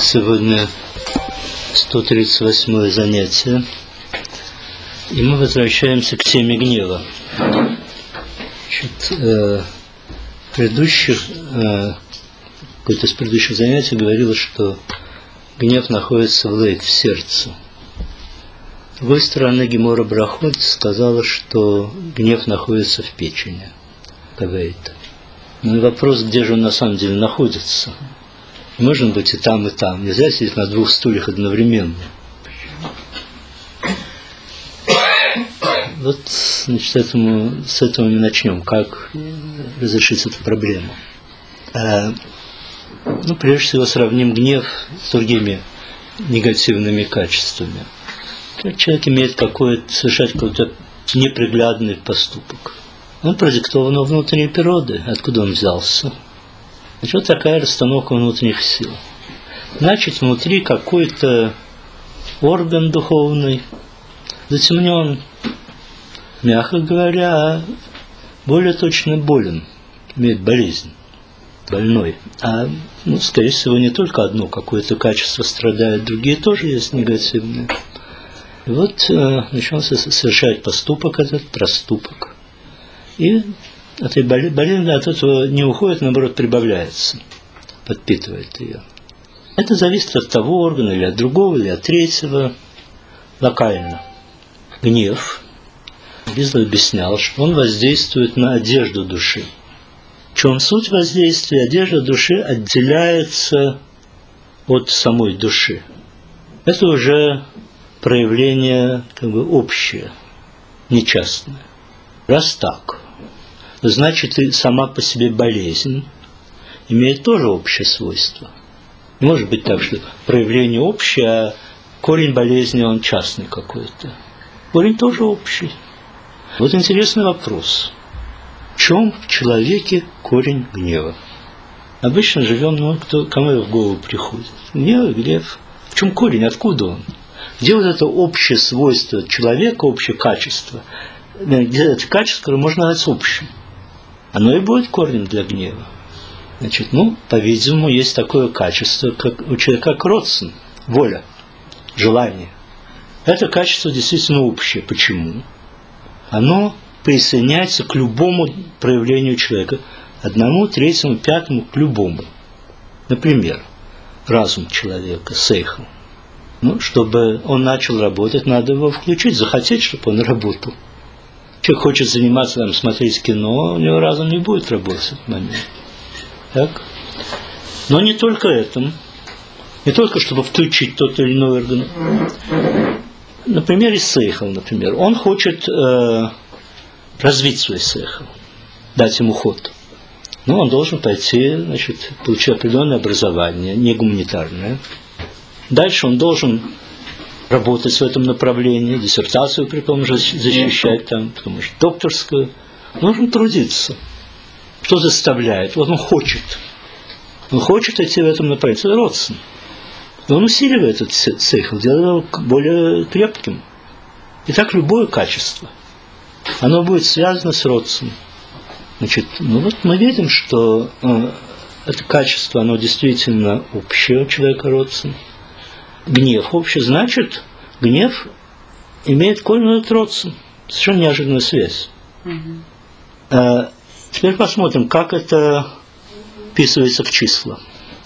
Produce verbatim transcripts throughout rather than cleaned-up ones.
Сегодня сто тридцать восьмое занятие, и мы возвращаемся к теме гнева. Значит, э, предыдущих, э, какое-то из предыдущих занятий говорилось, что гнев находится в лейт, в сердце. С другой стороны, Гемора Брахот сказала, что гнев находится в печени. Кавейт. Ну и вопрос, где же он на самом деле находится? Можно быть и там, и там. Нельзя сидеть на двух стульях одновременно. Вот, значит, этому, с этого мы начнем. Как разрешить эту проблему? А, ну, прежде всего, сравним гнев с другими негативными качествами. Человек имеет какой-то, совершать какой-то неприглядный поступок. Он продиктован его внутренней природой. Откуда он взялся? Значит, вот такая расстановка внутренних сил. Значит, внутри какой-то орган духовный затемнен, мягко говоря, а более точно болен, имеет болезнь, больной. А, ну, скорее всего, не только одно какое-то качество страдает, другие тоже есть негативные. И вот э, начался совершать поступок этот, проступок. И этой болезни от этого не уходит, наоборот, прибавляется, подпитывает ее. Это зависит от того органа, или от другого, или от третьего, локально. Гнев, Ризль объяснял, что он воздействует на одежду души. В чем суть воздействия? Одежда души отделяется от самой души. Это уже проявление как бы общее, не частное. Раз так, значит, и сама по себе болезнь имеет тоже общее свойство. Не может быть так, что проявление общее, а корень болезни он частный какой-то. Корень тоже общий. Вот интересный вопрос. В чем в человеке корень гнева? Обычно живем, ну, кто, кому в голову приходит. Гнев, гнев. В чем корень? Откуда он? Где вот это общее свойство человека, общее качество? Где это качество, которое можно назвать общим? Оно и будет корнем для гнева. Значит, ну, по-видимому, есть такое качество, как у человека, как родствен, воля, желание. Это качество действительно общее. Почему? Оно присоединяется к любому проявлению человека, одному, третьему, пятому, к любому. Например, разум человека, сейхл. Ну, чтобы он начал работать, надо его включить, захотеть, чтобы он работал. Человек хочет заниматься, там, смотреть кино, у него разум не будет работать в этот момент. Так? Но не только этим. Не только, чтобы включить тот или иной орган. Например, и сейхл, например. Он хочет э, развить свой сейхл, дать ему ход. Но он должен пойти, значит, получить определенное образование, не гуманитарное. Дальше он должен работать в этом направлении, диссертацию при том же защищать, там, потому что докторскую. Нужно трудиться. Что заставляет? Вот он хочет. Он хочет идти в этом направлении. Это родствен. И он усиливает этот сейхл, делает его более крепким. И так любое качество. Оно будет связано с родством. Значит, ну вот мы видим, что э, это качество, оно действительно общее у человека родствен. Гнев общий, значит, гнев имеет корень от родствен. Совершенно неожиданная связь. Mm-hmm. А, теперь посмотрим, как это вписывается в числа.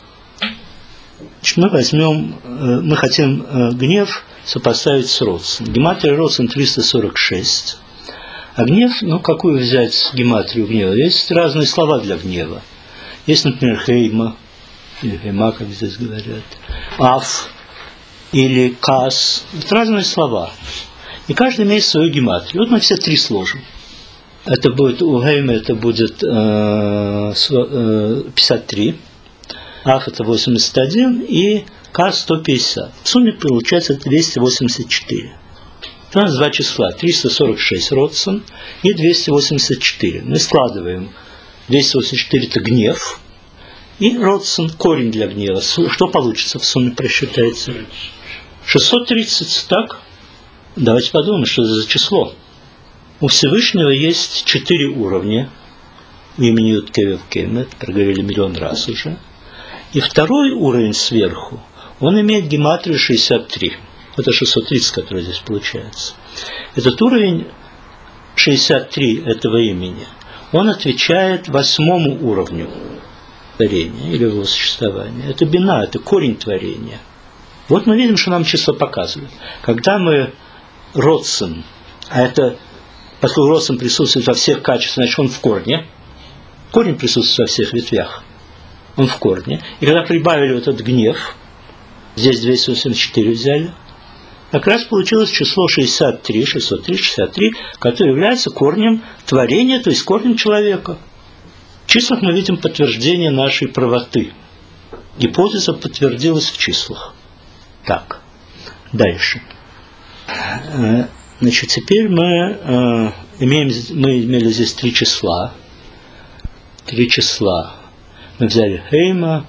Значит, мы возьмем, мы хотим гнев сопоставить с родствен. Гематрия родствен триста сорок шесть. А гнев, ну какую взять гематрию гнева? Есть разные слова для гнева. Есть, например, хейма, или хейма, как здесь говорят, аф, или кас. Это разные слова. И каждый имеет свою гематрию. Вот мы все три сложим. Это будет у Гейма, это будет э, пятьдесят три, Аф это восемьдесят один и Кас сто пятьдесят. В сумме получается двести восемьдесят четыре. У нас два числа, триста сорок шесть родствен и двести восемьдесят четыре. Мы складываем двести восемьдесят четыре это гнев и родствен, корень для гнева. Что получится в сумме, просчитайте? шестьсот тридцать, так? Давайте подумаем, что это за число. У Всевышнего есть четыре уровня имени Юд-Кей Вав-Кей, мы это проговорили миллион раз уже. И второй уровень сверху, он имеет гематрию шестьдесят три. Это шестьсот тридцать, который здесь получается. Этот уровень шестьдесят три этого имени, он отвечает восьмому уровню творения или его существования. Это бина, это корень творения. Вот мы видим, что нам число показывает. Когда мы родствен, а это, поскольку родствен присутствует во всех качествах, значит он в корне. Корень присутствует во всех ветвях. Он в корне. И когда прибавили вот этот гнев, здесь двести восемьдесят четыре взяли, как раз получилось число шестьдесят три, шестьсот три, шестьдесят три, которое является корнем творения, то есть корнем человека. В числах мы видим подтверждение нашей правоты. Гипотеза подтвердилась в числах. Так, дальше. Значит, теперь мы имеем, мы имели здесь три числа. Три числа. Мы взяли Хейма,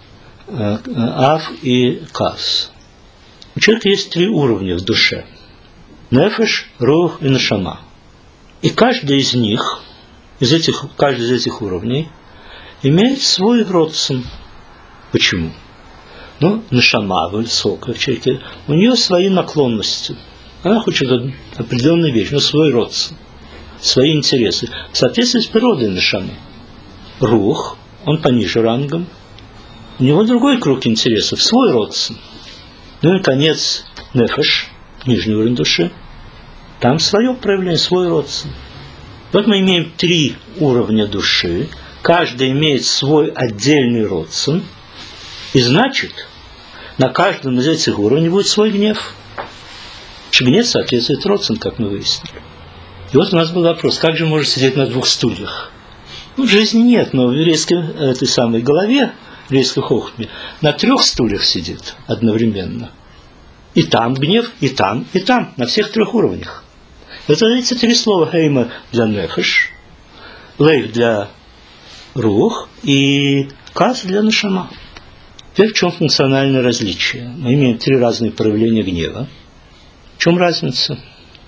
Ав и Кас. У человека есть три уровня в душе. Нефеш, Рух и Нешама. И каждый из них, из этих, каждый из этих уровней, имеет свой родствен. Почему? Ну, Нешама, высокая в человеке, у нее свои наклонности. Она хочет определенную вещь, но свой родствен, свои интересы. В соответствии с природой Нешамы. Рух, он пониже рангом. У него другой круг интересов, свой родствен. Ну и, наконец, Нефеш, нижний уровень души. Там свое проявление, свой родствен. Вот мы имеем три уровня души. Каждый имеет свой отдельный родствен. И значит, на каждом из этих уровней будет свой гнев. Что гнев соответствует родствен, как мы выяснили. И вот у нас был вопрос, как же можно сидеть на двух стульях? Ну, в жизни нет, но в еврейской этой самой голове, в еврейской хохме, на трех стульях сидит одновременно. И там гнев, и там, и там, на всех трех уровнях. Это эти три слова Хейма для Нефеш, Лейх для Рух и Кас для Нешама. Теперь в чем функциональное различие? Мы имеем три разные проявления гнева. В чем разница?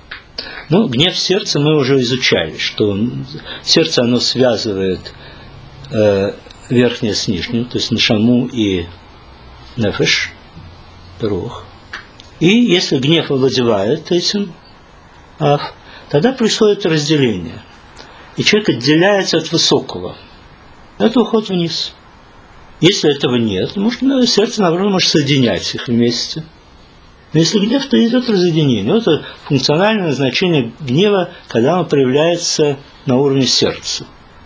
Ну, гнев сердца мы уже изучали, что сердце оно связывает э, верхнее с нижним, то есть Нешаму и Нефеш, Рух. И если гнев овладевает этим, Ав, тогда происходит разделение. И человек отделяется от высокого. Это уход вниз. Если этого нет, может, сердце, наоборот, может соединять их вместе. Но если гнев, то идет разъединение. Вот это функциональное значение гнева, когда он проявляется на уровне сердца.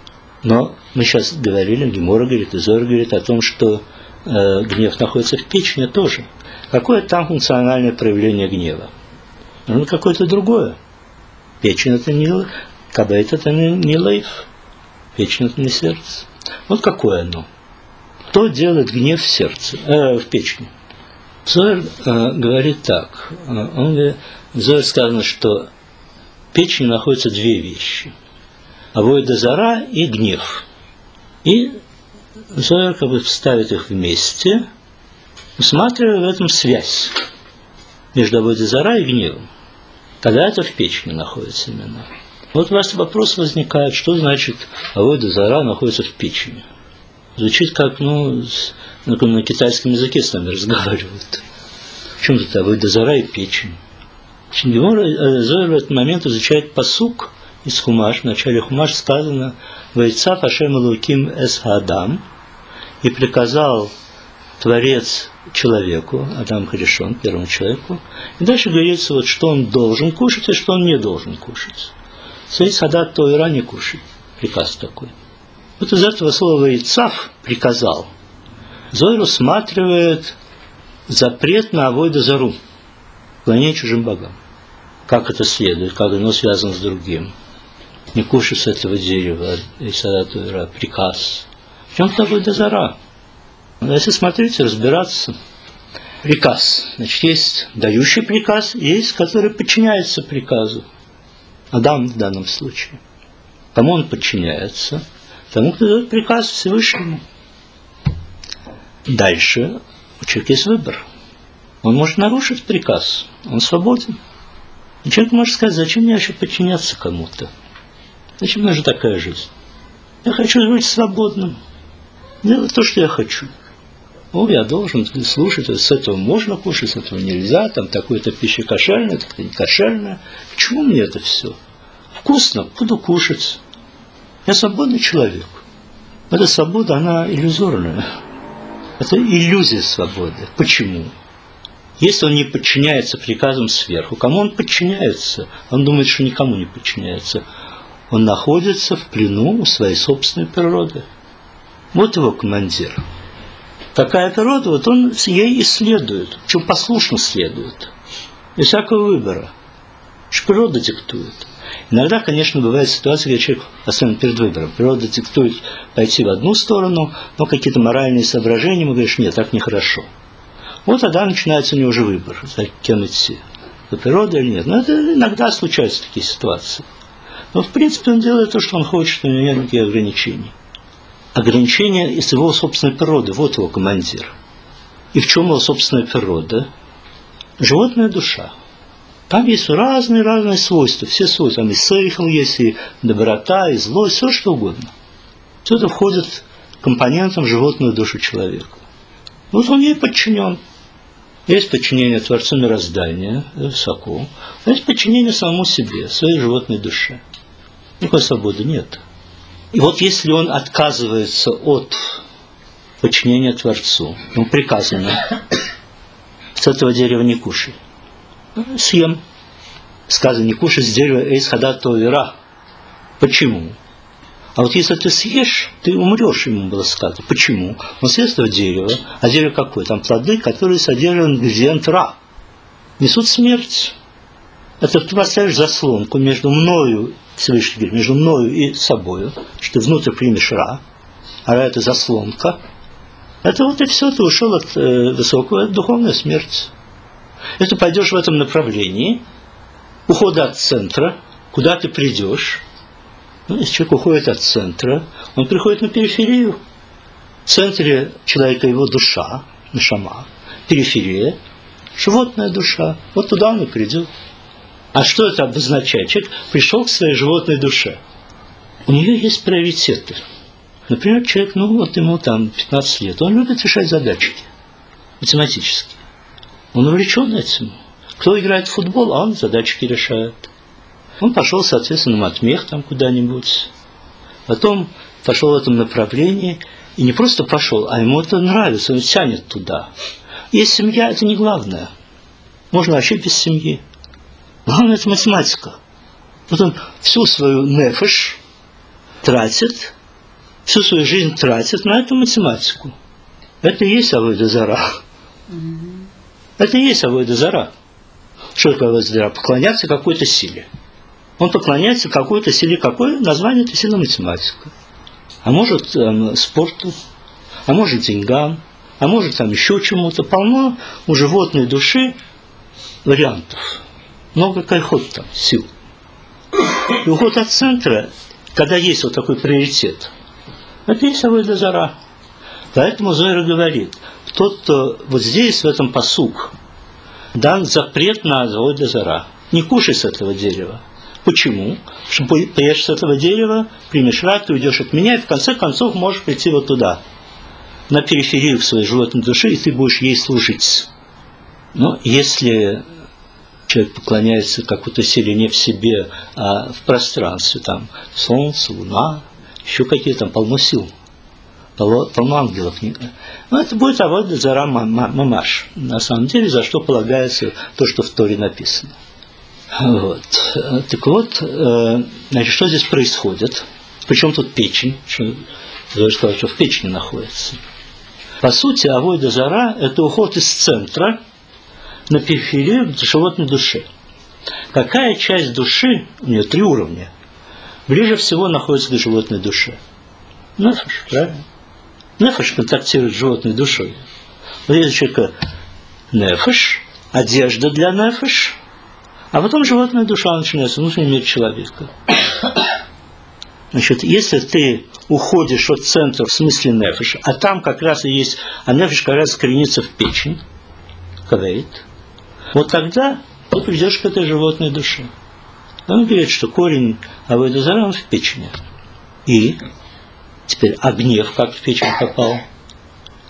Но мы сейчас говорили, Гемора говорит, Зоар говорит о том, что э, гнев находится в печени тоже. Какое там функциональное проявление гнева? Ну, какое-то другое. Печень – это не кабейт, это не, не лейф. Печень – это не сердце. Вот какое оно. Кто делает гнев в сердце, э, в печени? Зоар э, говорит так. Он говорит, в Зоаре сказано, что в печени находятся две вещи. Авойда зара и гнев. И Зоар как бы ставит их вместе, усматривая в этом связь между авойда зара и гневом. Тогда это в печени находится именно. Вот у вас вопрос возникает, что значит авойда зара находится в печени. Звучит как, ну, на китайском языке с нами разговаривают. В чем тут авойда зара и печень? Зоар в этот момент изучает пасук из Хумаш. В начале Хумаш сказано «Вайцав Ашем Элоким эс хаадам» и приказал Творец человеку, Адам Харишон, первому человеку. И дальше говорится, вот, что он должен кушать и что он не должен кушать. Сейс хадат тойра не кушать. Приказ такой. Вот из этого слова «Вайцав» приказал. Зоар усматривает запрет на авойда зару, поклонение чужим богам. Как это следует, как оно связано с другим. Не кушай с этого дерева, приказ. В чем авойда зара? Если смотреть, разбираться. Приказ. Значит, есть дающий приказ, есть, который подчиняется приказу. Адам в данном случае. Кому он подчиняется? Тому, кто дает приказ Всевышнему. Дальше у человека есть выбор. Он может нарушить приказ. Он свободен. И человек может сказать, зачем мне еще подчиняться кому-то? Зачем мне же такая жизнь? Я хочу быть свободным. Делать то, что я хочу. О, я должен слушать, с этого можно кушать, с этого нельзя, там такой-то пища кошерная, так-то не кошерная. Почему мне это все? Вкусно, буду кушать. Я свободный человек. Эта свобода, она иллюзорная. Это иллюзия свободы. Почему? Если он не подчиняется приказам сверху, кому он подчиняется? Он думает, что никому не подчиняется. Он находится в плену у своей собственной природы. Вот его командир. Такая природа, вот он ей исследует, причем послушно следует, без всякого выбора, что природа диктует. Иногда, конечно, бывает ситуация, когда человек особенно перед выбором. Природа диктует пойти в одну сторону, но какие-то моральные соображения, ему говоришь, нет, так нехорошо. Вот тогда начинается у него уже выбор, за кем идти, за природой или нет. Но это иногда случаются такие ситуации. Но, в принципе, он делает то, что он хочет, у него нет никаких ограничений. Ограничения из его собственной природы, вот его командир. И в чем его собственная природа? Животная душа. Там есть разные-разные свойства, все свойства. Там и сейхл есть, и доброта, и злость, все что угодно. Все это входит компонентом в животную душу человека. Вот он ей подчинен. Есть подчинение Творцу мироздания, высоко. А есть подчинение самому себе, своей животной душе. Никакой свободы нет. И вот если он отказывается от подчинения Творцу, ему приказано, с этого дерева не кушай. Съем. Сказано, не кушай с дерева эйс хадат тоира. Почему? А вот если ты съешь, ты умрешь, ему было сказано. Почему? Он съест этого дерева, а дерево какое? Там плоды, которые содержат ингредиент ра. Несут смерть. Это ты поставишь заслонку между мною, Всевышний говорит, между мною и собою, что ты внутрь примешь ра, а ра – это заслонка. Это вот и все, ты ушел от э, высокого, от духовной смерти. Если ты пойдешь в этом направлении, ухода от центра, куда ты придешь, ну, если человек уходит от центра, он приходит на периферию. В центре человека его душа, нешама, периферия, животная душа. Вот туда он и придет. А что это обозначает? Человек пришел к своей животной душе. У нее есть приоритеты. Например, человек, ну вот ему там пятнадцать лет, он любит решать задачки математические. Он увлечен этим. Кто играет в футбол, а он задачки решает. Он пошел, соответственно, на матмех там куда-нибудь. Потом пошел в этом направлении. И не просто пошел, а ему это нравится, он тянет туда. Есть семья, это не главное. Можно вообще без семьи. Главное – это математика. Вот он всю свою нефеш тратит, всю свою жизнь тратит на эту математику. Это и есть авойда зара. Mm-hmm. Это и есть авойда зара. Что такое авойда зара? Поклоняться какой-то силе. Он поклоняется какой-то силе. Какое название этой силы? Математика. А может эм, спорту, а может деньгам, а может там еще чему-то. Полно у животной души вариантов. Много кайхот там, сил. И уход от центра, когда есть вот такой приоритет, это есть авойда зара. Поэтому Зоэр говорит, тот, кто вот здесь, в этом пасук, дан запрет на авойда зара. Не кушай с этого дерева. Почему? Потому что поешь с этого дерева, примешь ра, ты уйдешь от меня, и в конце концов можешь прийти вот туда, на периферию в своей животной души, и ты будешь ей служить. Но если человек поклоняется какой-то силе не в себе, а в пространстве, там солнце, луна, еще какие-то, там полно сил, полно, полно ангелов. Но это будет авойда зара мамаш, на самом деле, за что полагается то, что в Торе написано. Вот. Так вот, значит, что здесь происходит? Причем тут печень? Что, я сказал, что в печени находится. По сути, авойда зара – это уход из центра на периферию животной души. Какая часть души, у нее три уровня, ближе всего находится к животной душе? Нефеш, правильно? Нефеш контактирует с животной душой. Вот есть у человека нефеш, одежда для нефеш, а потом животная душа начинается, внутренний мир человека. Значит, если ты уходишь от центра в смысле нефеша, а там как раз и есть, а нефеш как раз коренится в печень, кавейт, вот тогда ты придешь к этой животной душе. Он говорит, что корень авойда зара, он в печени. И теперь, а гнев как в печень попал?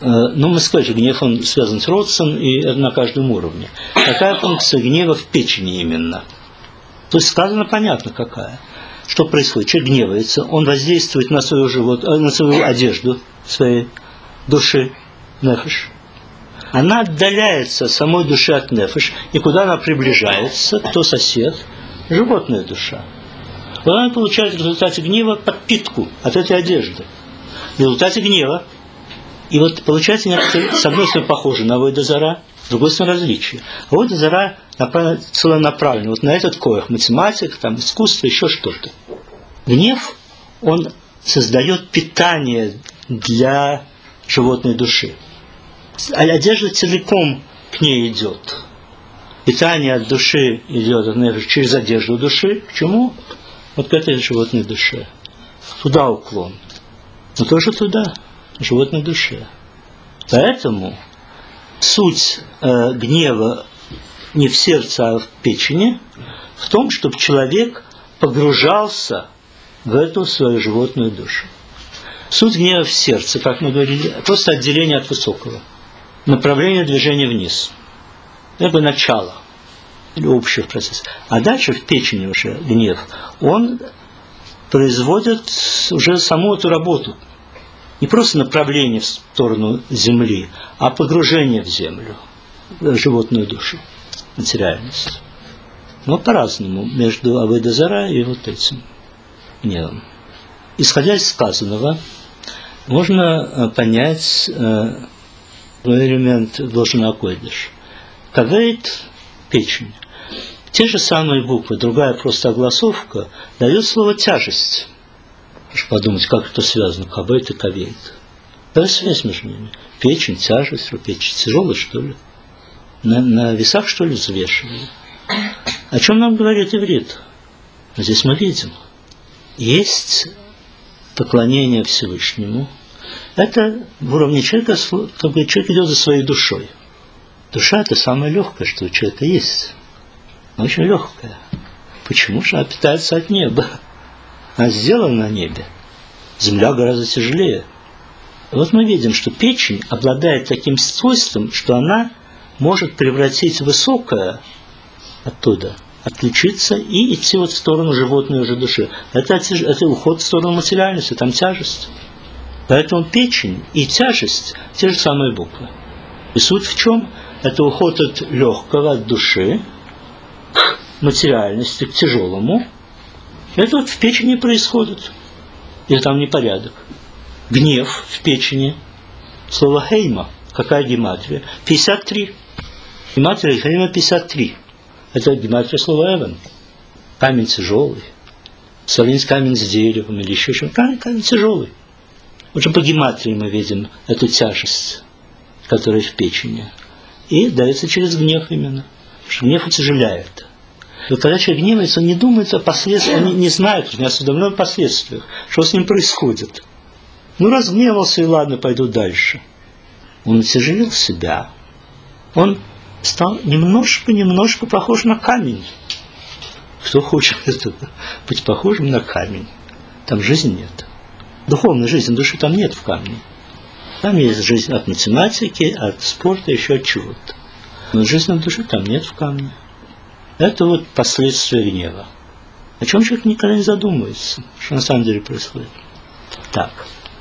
Ну, мы сказали, гнев, он связан с родством, и это на каждом уровне. Какая функция гнева в печени именно? То есть сказано понятно, какая. Что происходит? Человек гневается, он воздействует на свою живот, на свою одежду, своей души, нефеш. Она отдаляется от самой души от нефеш, и куда она приближается, кто сосед? Животная душа. Вот она получает в результате гнева подпитку от этой одежды. В результате гнева. И вот получается, некоторые, с одной стороны, похоже на авойда зара, с другой стороны, различия. Авойда зара целенаправленно. Вот на этот коях, математика, там, искусство, еще что-то. Гнев, он создает питание для животной души. А одежда целиком к ней идет. Питание от души идет от, через одежду души. К чему? Вот к этой животной душе. Туда уклон. Но тоже туда. Животной душе. Поэтому суть э, гнева не в сердце, а в печени, в том, чтобы человек погружался в эту свою животную душу. Суть гнева в сердце, как мы говорили, просто отделение от высокого. Направление движения вниз. Это начало. Или общий процесс. А дальше в печени уже гнев, он производит уже саму эту работу. Не просто направление в сторону земли, а погружение в землю, в животную душу, материальность. Но по-разному между авойда зара и вот этим гневом. Исходя из сказанного, можно понять э, элемент должен койдыш. Кавейт – печень. Те же самые буквы, другая просто огласовка, дает слово «тяжесть». Можешь подумать, как это связано, кавейт и кавейт. Какая связь между ними? Печень, тяжесть, печень тяжелая, что ли? На, на весах, что ли, взвешивали? О чем нам говорит иврит? Здесь мы видим. Есть поклонение Всевышнему. Это в уровне человека, только человек идет за своей душой. Душа – это самое легкое, что у человека есть. Она очень легкая. Почему же она питается от неба? Она сделана на небе. Земля гораздо тяжелее. И вот мы видим, что печень обладает таким свойством, что она может превратить высокое оттуда, отключиться и идти вот в сторону животной уже души. Это, это уход в сторону материальности, там тяжесть. Поэтому печень и тяжесть – те же самые буквы. И суть в чем? Это уход от легкого, от души, к материальности, к тяжелому. Это вот в печени происходит. Или там непорядок. Гнев в печени. Слово хейма. Какая гематрия? пятьдесят три. Гематрия хейма пятьдесят три. Это гематрия слова эван. Камень тяжелый. Сравнить камень с деревом или еще чем-то. Камень, камень тяжелый. Уже по гематрии мы видим эту тяжесть, которая в печени. И дается через гнев именно. Потому что гнев утяжеляет. И когда человек гневается, он не думает о последствиях, он не, не знает, не осведомлен о последствиях, что с ним происходит. Ну, разгневался, и ладно, пойду дальше. Он утяжелил себя. Он стал немножко-немножко похож на камень. Кто хочет быть похожим на камень? Там жизни нет. Духовной жизни души там нет в камне. Там есть жизнь от математики, от спорта, еще от чего-то. Но жизни души там нет в камне. Это вот последствия гнева. О чем человек никогда не задумывается, что на самом деле происходит. Так.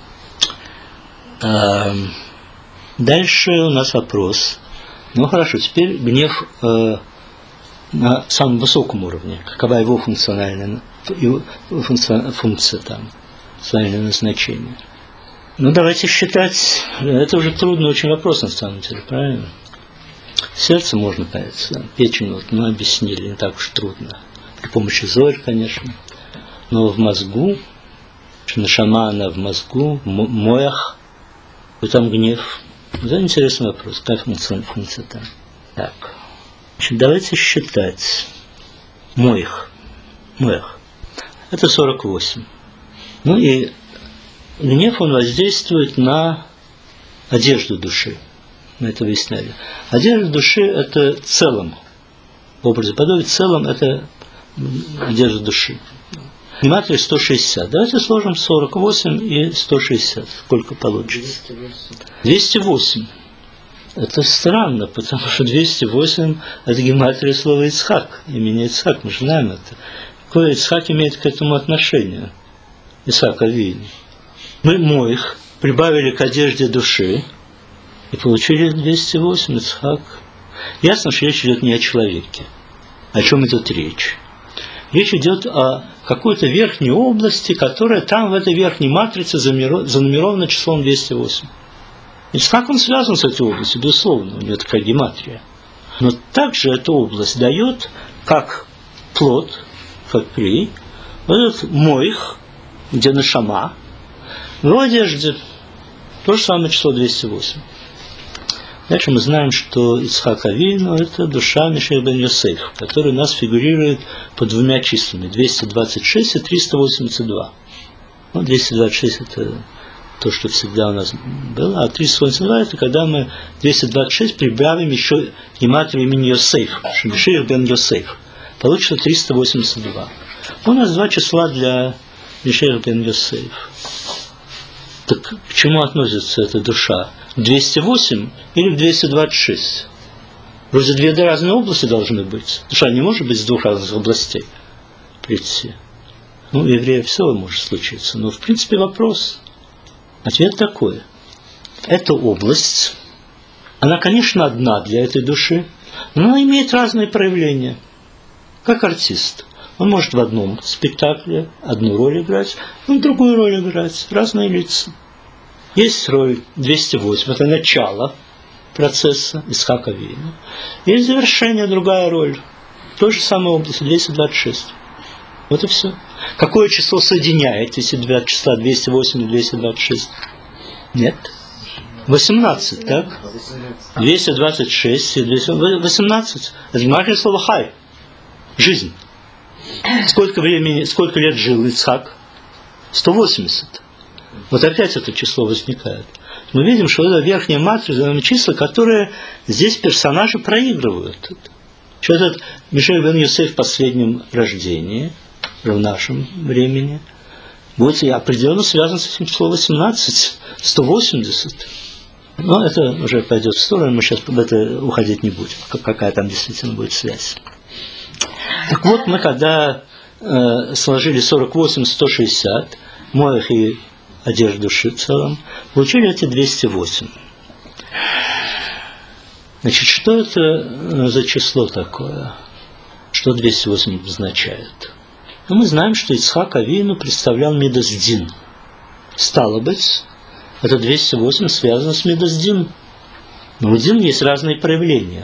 Эм, дальше у нас вопрос. Ну хорошо, теперь гнев э, на самом высоком уровне. Какова его функциональная его функция, функция там, функциональное назначение. Ну давайте считать, это уже трудный очень вопрос на самом деле, правильно? Сердце можно понять, да. Печень вот, мы объяснили, не так уж трудно. При помощи зор, конечно. Но в мозгу, нашама она в мозгу, в моях, и там гнев. Это интересный вопрос, какая функция, функция там. Так, значит, давайте считать. Моих. Моих. Это сорок восемь. Ну и гнев, он воздействует на одежду души. Мы это выясняли. Одежда души – это целым. В образе подобия целым – это одежда души. Гематрия сто шестьдесят. Давайте сложим сорок восемь и сто шестьдесят. Сколько получится? двести восемь. двести восемь. Это странно, потому что двести восемь – это гематрия слова Ицхак, имени Ицхак, мы же знаем это. Какое Ицхак имеет к этому отношение? Ицхак Авину. Мы моих прибавили к одежде души и получили двести восемь, Ицхак. Ясно, что речь идет не о человеке. О чем идет речь? Речь идет о какой-то верхней области, которая там в этой верхней матрице занумерована числом двести восемь. Ицхак, он связан с этой областью, безусловно, у него такая гематрия. Но также эта область дает, как плод, как при, вот этот моих, где нешама, в его одежде то же самое число двести восемь. Дальше мы знаем, что Ицхак Авину – это душа Мишех бен Йосеф, который у нас фигурирует под двумя числами – двести двадцать шесть и триста восемьдесят два. Ну, двести двадцать шесть – это то, что всегда у нас было, а триста восемьдесят два – это когда мы двести двадцать шесть прибавим еще гематрию имени Йосеф, Мишех бен Йосеф. Получится триста восемьдесят два. У нас два числа для Мишех бен Йосеф. Так к чему относится эта душа? двести восемь или двести двадцать шесть? Вроде две разные области должны быть. Душа не может быть с двух разных областей прийти. Ну, у еврея все может случиться. Но, в принципе, вопрос. Ответ такой. Эта область, она, конечно, одна для этой души, но она имеет разные проявления. Как артист. Он может в одном спектакле одну роль играть, в другую роль играть. Разные лица. Есть роль двести восемь, это начало процесса Ицхак Авину. Есть завершение, другая роль. Той же самой области, двести двадцать шесть. Вот и все. Какое число соединяет эти два числа, двести восемь и двести двадцать шесть? Нет. восемнадцать, так? двести двадцать шесть и двести восемнадцать. Это гематрия слова хай. Жизнь. Сколько времени, сколько лет жил Ицхак? сто восемьдесят. Вот опять это число возникает. Мы видим, что это верхняя матрица, числа, которые здесь персонажи проигрывают. Что этот Мишех бен Йосеф в последнем рождении, в нашем времени, будет определенно связан с этим числом восемнадцать, сто восемьдесят. Но это уже пойдет в сторону, мы сейчас об этом уходить не будем, какая там действительно будет связь. Так вот, мы когда э, сложили сорок восемь, сто шестьдесят, моих и одежду души в целом, получили эти двести восемь. Значит, что это за число такое? Что двести восемь означает? Ну, мы знаем, что Ицхак Авину представлял Мидас Дин. Стало быть, это двести восемь связано с Мидас Дин. Но у Дин есть разные проявления.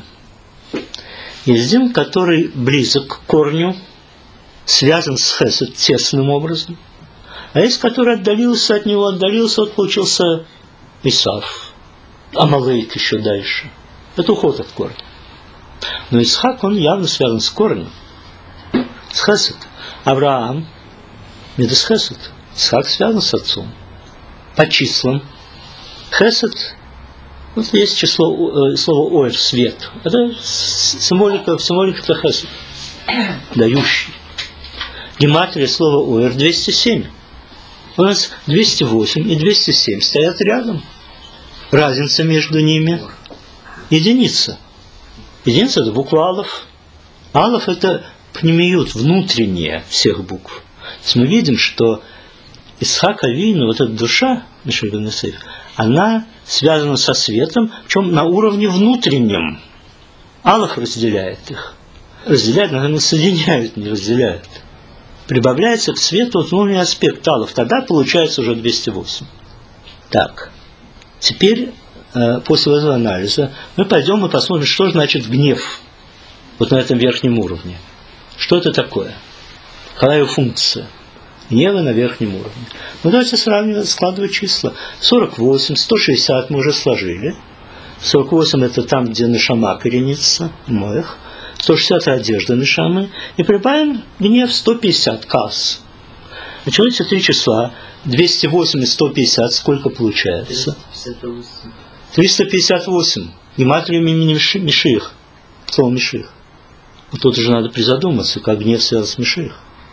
Есть Дин, который близок к корню, связан с Хесед тесным образом. А есть, который отдалился от него, отдалился, вот получился Исав. Амалейк еще дальше. Это уход от корня. Но Ицхак, он явно связан с корнем. С Хесед. Авраам, Мидас Хесед. Ицхак связан с отцом. По числам. Хесед, вот есть число, э, слово Оэр, свет. Это символика, символика это Хесед. Дающий. Гематрия слова Оэр двести семь. У нас двести восемь и двести семь стоят рядом. Разница между ними – единица. Единица – это буква Алов. Алов – это пнемиют, внутреннее всех букв. То есть мы видим, что Ицхак Авину, вот эта душа, Мишех бен Йосеф, она связана со светом, причем на уровне внутреннем. Алов разделяет их. Разделяет, но не соединяют, не разделяют. Прибавляется к свету вот внутренний аспект алов. Тогда получается уже двести восемь. Так. Теперь, э, после этого анализа, мы пойдем и посмотрим, что значит гнев вот на этом верхнем уровне. Что это такое? Какая его функция? Гнева на верхнем уровне. Ну, давайте сравнивать, складывать числа. сорок восемь, сто шестьдесят мы уже сложили. сорок восемь это там, где нешама коренится, моих. сто шестьдесят одежда нешамы. И прибавим гнев сто пятьдесят, кас. Значит, эти три числа, двести восемь и сто пятьдесят, сколько получается? триста пятьдесят восемь. Гематрия имени Миших. Слово Миших. Вот тут уже надо призадуматься, как гнев связан с Миших.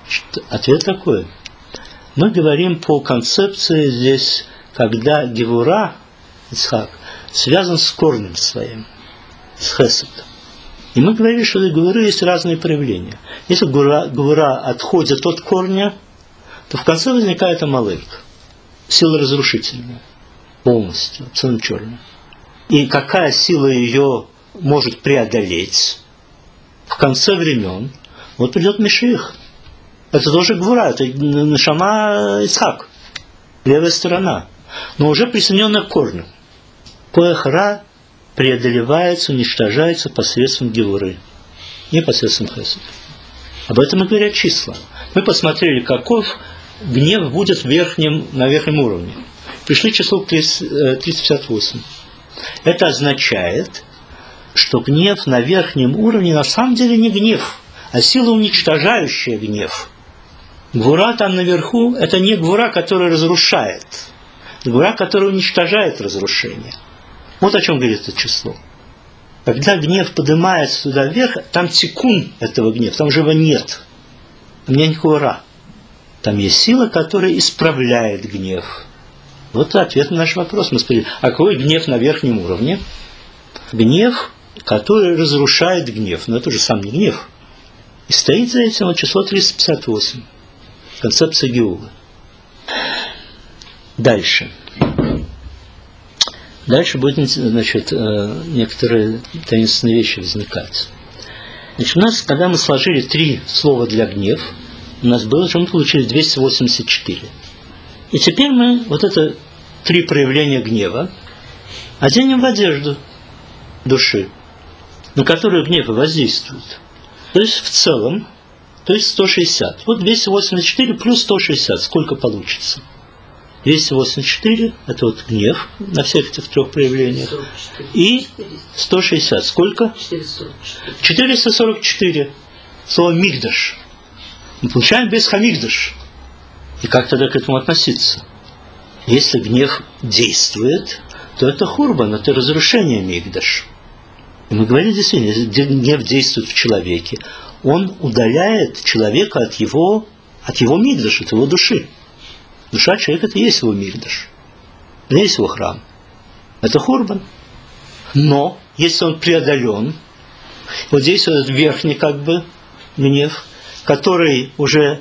Ответ такой. Мы говорим по концепции здесь, когда Гевура, Ицхак, связан с корнем своим, с хесед. И мы говорили, что у Гевуры есть разные проявления. Если Гевура отходит от корня, то в конце возникает Амалек, сила разрушительная, полностью, абсолютно черная. И какая сила ее может преодолеть в конце времен? Вот придет Мешиах. Это тоже Гвура, это Нешама Ицхак, левая сторона, но уже присоединенная к корню. Коэх Ра преодолевается, уничтожается посредством Гевуры, не посредством Хесед. Об этом и говорят числа. Мы посмотрели, каков гнев будет в верхнем, на верхнем уровне. Пришли к числу триста пятьдесят восемь. Это означает, что гнев на верхнем уровне на самом деле не гнев, а сила, уничтожающая гнев. Гвура там наверху – это не гвура, которая разрушает. Гвура, которая уничтожает разрушение. Вот о чем говорит это число. Когда гнев поднимается туда вверх, там тикун этого гнева, там же его нет. Там нет никакого ра. Там есть сила, которая исправляет гнев. Вот ответ на наш вопрос. Мы спросили, а какой гнев на верхнем уровне? Гнев, который разрушает гнев. Но это же сам не гнев. И стоит за этим вот число триста пятьдесят восемь. Концепция Геулы. Дальше. Дальше будут, значит, некоторые таинственные вещи возникать. Значит, у нас, когда мы сложили три слова для гнев, у нас было, что мы получили двести восемьдесят четыре. И теперь мы вот это три проявления гнева оденем в одежду души, на которую гнев воздействует. То есть в целом, то есть сто шестьдесят. Вот двести восемьдесят четыре плюс сто шестьдесят. Сколько получится? двести восемьдесят четыре – это вот гнев на всех этих трех проявлениях. И сто шестьдесят. Сколько? четыреста сорок четыре. Слово «мигдаш». Мы получаем без хамигдаш. И как тогда к этому относиться? Если гнев действует, то это хурбан, это разрушение мигдаш. И мы говорим действительно, если гнев действует в человеке, он удаляет человека от его, от его мигдаша, от его души. Душа человека – это и есть его мигдаш. Это есть его храм. Это хурбан. Но, если он преодолен, вот здесь вот этот верхний как бы гнев, который уже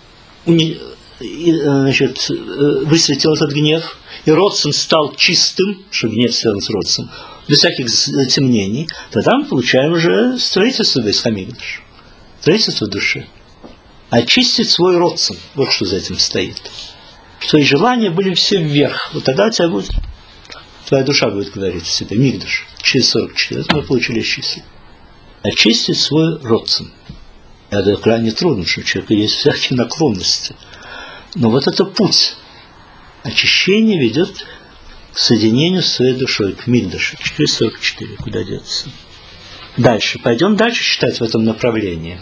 значит, высветил этот гнев, и родствен стал чистым, что гнев связан с родством, без всяких затемнений, тогда мы получаем уже строительство без хамигдаш, строительство души. Очистить свой родствен, вот что за этим стоит. Твои желания были все вверх, вот тогда у тебя будет, твоя душа будет говорить о себе, мигдаш, четыреста сорок четыре, это мы получили числа. Очистить свой родствен. Это крайне трудно, что у человека есть всякие наклонности. Но вот это путь. Очищение ведет к соединению с своей душой, к мигдашу. четыреста сорок четыре, куда деться. Дальше. Пойдем дальше считать в этом направлении.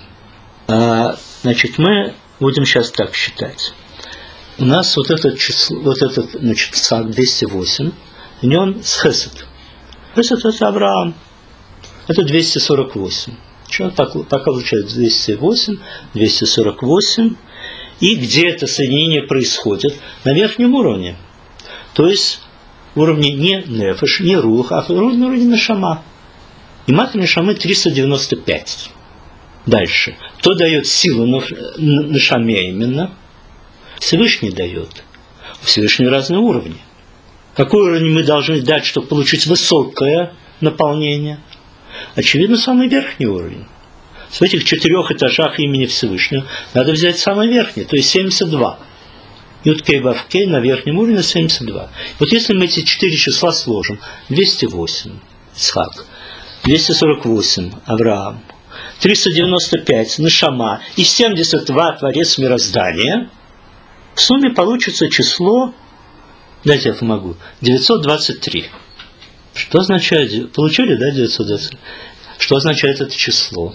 А, значит, мы будем сейчас так считать. У нас вот этот число, вот этот, значит, цак двести восемь, в нем с хесед. Хесед – это Авраам. Это двести сорок восемь. Что пока получается двести восемь, двести сорок восемь. И где это соединение происходит? На верхнем уровне. То есть уровне не нефеш, не рух, а уровне уровне нешама. И мат нешамы триста девяносто пять. Дальше. Кто дает силу нешаме именно? Всевышний дает. У Всевышнего разные уровни. Какой уровень мы должны дать, чтобы получить высокое наполнение? Очевидно, самый верхний уровень. В этих четырех этажах имени Всевышнего надо взять самый верхний, то есть семьдесят два. Юд-кей вав-кей на верхнем уровне семьдесят два. Вот если мы эти четыре числа сложим, двести восемь Ицхак, двести сорок восемь Авраам, триста девяносто пять Нешама и семьдесят два Творец мироздания, в сумме получится число, дайте я помогу, девятьсот двадцать три. Что означает, получили, да, девятьсот двадцать? Что означает это число?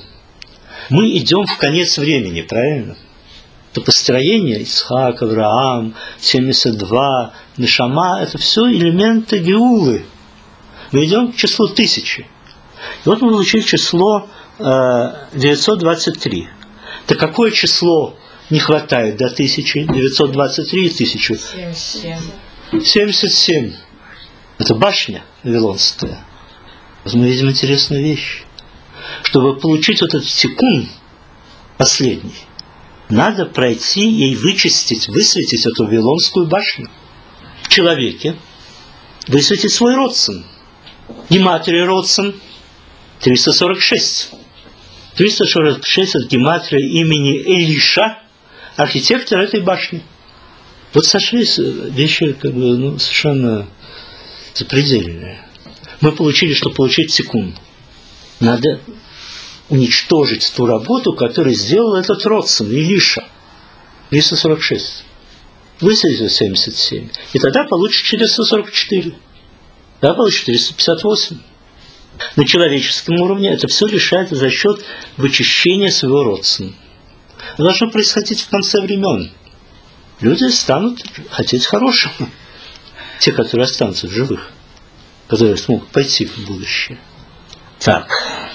Мы идем в конец времени, правильно? Это построение Ицхак, Авраам, семьдесят два, Нешама, это все элементы Геулы. Мы идем к числу тысячи. И вот мы получили число э, девятьсот двадцать три. Так какое число не хватает до тысячи, девятьсот двадцать три и тысячу. семьдесят семь. Это башня вавилонская. Мы видим интересную вещь. Чтобы получить вот этот секунд последний, надо пройти и вычистить, высветить эту вавилонскую башню. В человеке высветить свой родствен. Гематрия родствен триста сорок шесть. триста сорок шесть это гематрия имени Элиша, архитектор этой башни. Вот сошлись вещи как бы, ну, совершенно запредельные. Мы получили, что получить секунду. Надо уничтожить ту работу, которую сделал этот родствен Элиша. триста сорок шесть. Высветить семьдесят семь. И тогда получится четыреста сорок четыре. Тогда получится четыреста пятьдесят восемь. На человеческом уровне это все решается за счет вычищения своего родственника. Это должно происходить в конце времен. Люди станут хотеть хорошего. Те, которые останутся в живых, которые смогут пойти в будущее. Так.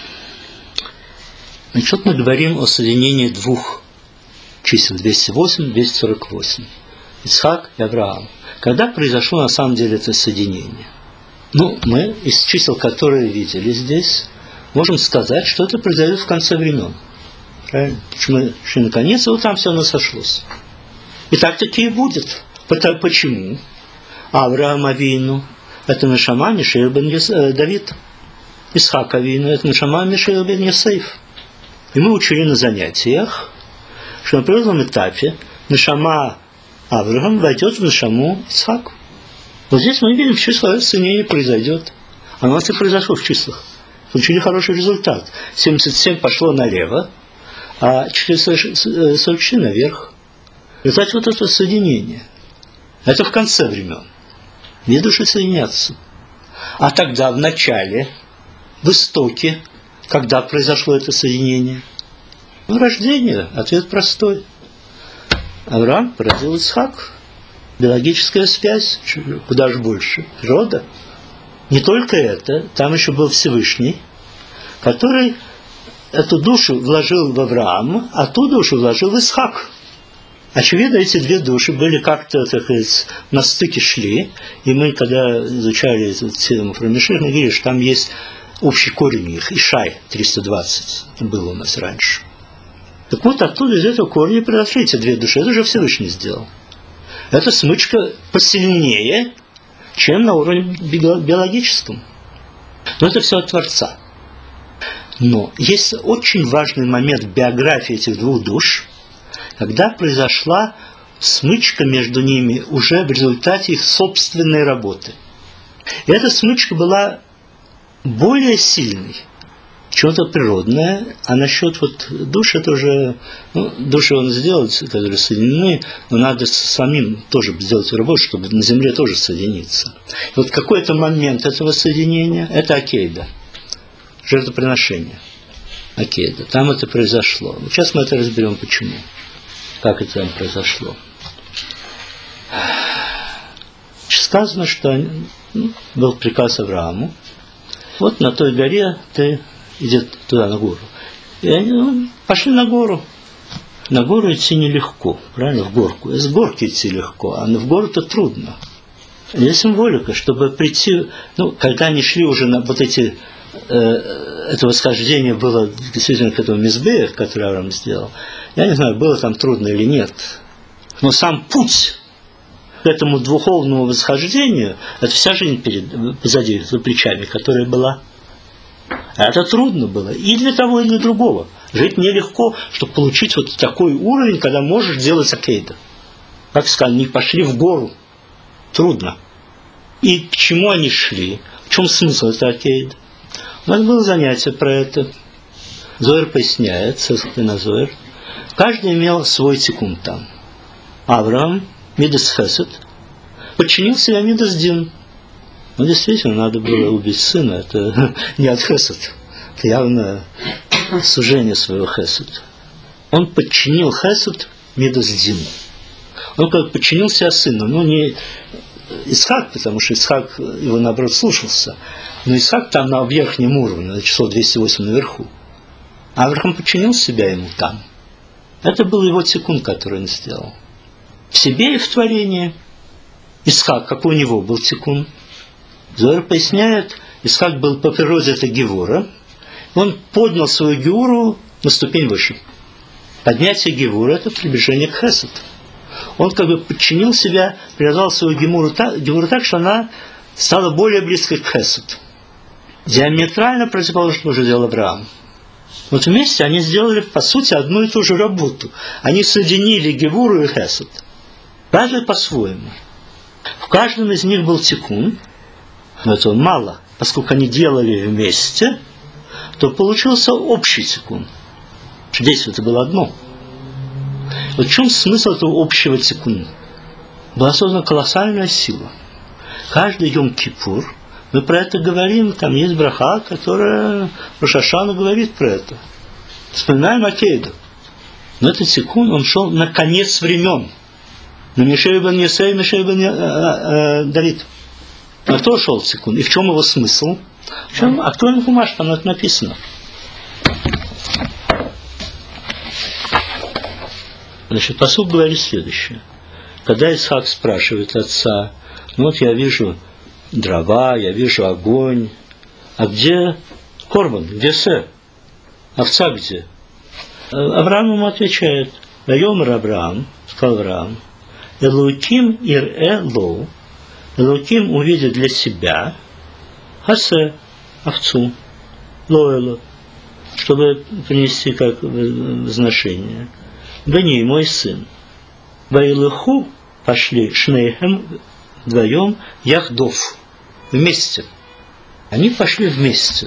Значит, вот мы говорим о соединении двух чисел двести восемь, двести сорок восемь. Исхак и Авраам. Когда произошло на самом деле это соединение? Ну, мы из чисел, которые видели здесь, можем сказать, что это произойдет в конце времен. Правильно? Мы шли на конец, и вот там все оно сошлось. И так-таки и будет. Почему? Авраам Авину – это Нешама Мишаил бен Давид. Исхак Авину – это Нешама Мишаил бен Йосеф. И мы учили на занятиях, что на определенном этапе Нешама Авраам войдет в Нешаму Исхаку. Вот здесь мы видим, в числах соединение произойдет. Оно и произошло в числах. Получили хороший результат. семьдесят семь пошло налево, а четыреста сорок четыре наверх. В результате вот это соединение. Это в конце времен. Две души соединятся. А тогда в начале, в истоке, когда произошло это соединение? В рождении. Ответ простой. Авраам породил Исхак. Биологическая связь, куда же больше, рода. Не только это, там еще был Всевышний, который эту душу вложил в Авраама, а ту душу вложил в Исхак. Очевидно, эти две души были как-то, так сказать, на стыке шли, и мы, когда изучали эту тему про Мишель, мы говорили, что там есть общий корень их, Ишай триста двадцать, было у нас раньше. Так вот, оттуда из этого корня произошли эти две души, это уже Всевышний сделал. Эта смычка посильнее, чем на уровне биологическом. Но это все от Творца. Но есть очень важный момент в биографии этих двух душ, когда произошла смычка между ними уже в результате их собственной работы. И эта смычка была более сильной, чем-то природное, а насчет вот душ, это уже, ну, души он сделал, которые соединены, но надо самим тоже сделать работу, чтобы на земле тоже соединиться. И вот какой-то момент этого соединения, это Акейда, жертвоприношение. Акейда, там это произошло. Сейчас мы это разберем, почему, как это там произошло. Сказано, что ну, был приказ Аврааму, вот на той горе ты иди туда, на гору. И они ну, пошли на гору. На гору идти нелегко, правильно, в горку. С горки идти легко, а в гору-то трудно. Есть символика, чтобы прийти, ну, когда они шли уже на вот эти, э, это восхождение было действительно к этому мизбею, который Авраам сделал. Я не знаю, было там трудно или нет. Но сам путь к этому духовному восхождению, это вся жизнь перед, позади, за плечами, которая была. А это трудно было и для того, и для другого. Жить нелегко, чтобы получить вот такой уровень, когда можешь делать акейда. Как сказали, они пошли в гору. Трудно. И к чему они шли? В чем смысл этого акейда? У нас было занятие про это. Зоэр поясняет, на Зоэр. Каждый имел свой тикун там. Авраам, Мидас Хесед, подчинил себя Мидас Дин. Ну, действительно, надо было убить сына. Это не от Хесед. Это явно сужение своего Хесед. Он подчинил Хесед Мидас Дин. Он как подчинил себя сыну. Ну, не Исхак, потому что Исхак его, наоборот, слушался. Но Исхак там на верхнем уровне, на число двести восемь наверху. А Авраам подчинил себя ему там. Это был его тикун, который он сделал. В себе и в творении. Исхак, какой у него был тикун? Зоар поясняет, Исхак был по природе это гевура. Он поднял свою гевуру на ступень выше. Поднятие гевура – это приближение к хесед. Он как бы подчинил себя, привязал свою гевуру так, гевуру так, что она стала более близкой к хесед. Диаметрально противоположно уже сделал Авраам. Вот вместе они сделали, по сути, одну и ту же работу. Они соединили гевуру и хесед. Каждый по-своему. В каждом из них был тикун, но этого мало. Поскольку они делали вместе, то получился общий тикун. Действие это было одно. Вот в чем смысл этого общего тикуна? Была создана колоссальная сила. Каждый Йом-Кипур, мы про это говорим, там есть браха, которая Рош ха-Шана говорит про это. Вспоминаем Акейду. Но этот тикун, он шел на конец времен. На Мишей бен Йосей, Мишей бен Давид. На кто шел тикун? И в чем его смысл? В чем? А кто ему Хумаш, там это написано. Значит, пасук говорит следующее. Когда Исхак спрашивает отца, ну вот я вижу дрова, я вижу огонь, а где корбан, где сэ? Овца где? Авраам ему отвечает, «Вайомер Авраам», сказал Авраам, «Элоким ир-э лоу», Элоким увидит для себя асе, овцу, лоэло, чтобы принести как возношение. Бени, мой сын. Вайлыху пошли шнейхем вдвоем яхдов. Вместе. Они пошли вместе.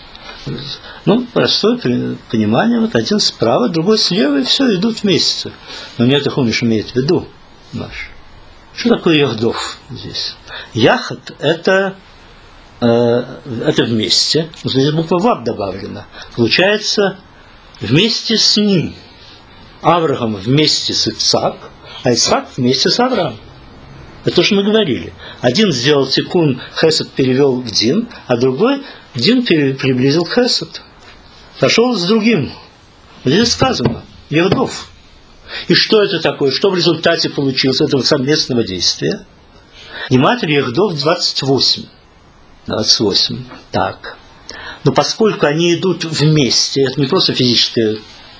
Ну, простое понимание. Вот один справа, другой слева, и все, идут вместе. Но мне это Хумиш имеет в виду. Наш. Что такое яхдов здесь? Яхат – это, э, это вместе. Вот здесь буква Вав добавлена. Получается, вместе с ним. Авраам вместе с Ицхак, а Ицхак вместе с Авраамом. Это то, что мы говорили. Один сделал тикун, хесед перевел в дин, а другой дин приблизил к хесед. Пошел с другим. Здесь сказано, яхдов. И что это такое? Что в результате получилось этого совместного действия? Гематрия яхдов двадцать восемь. двадцать восемь. Так. Но поскольку они идут вместе, это не просто физическое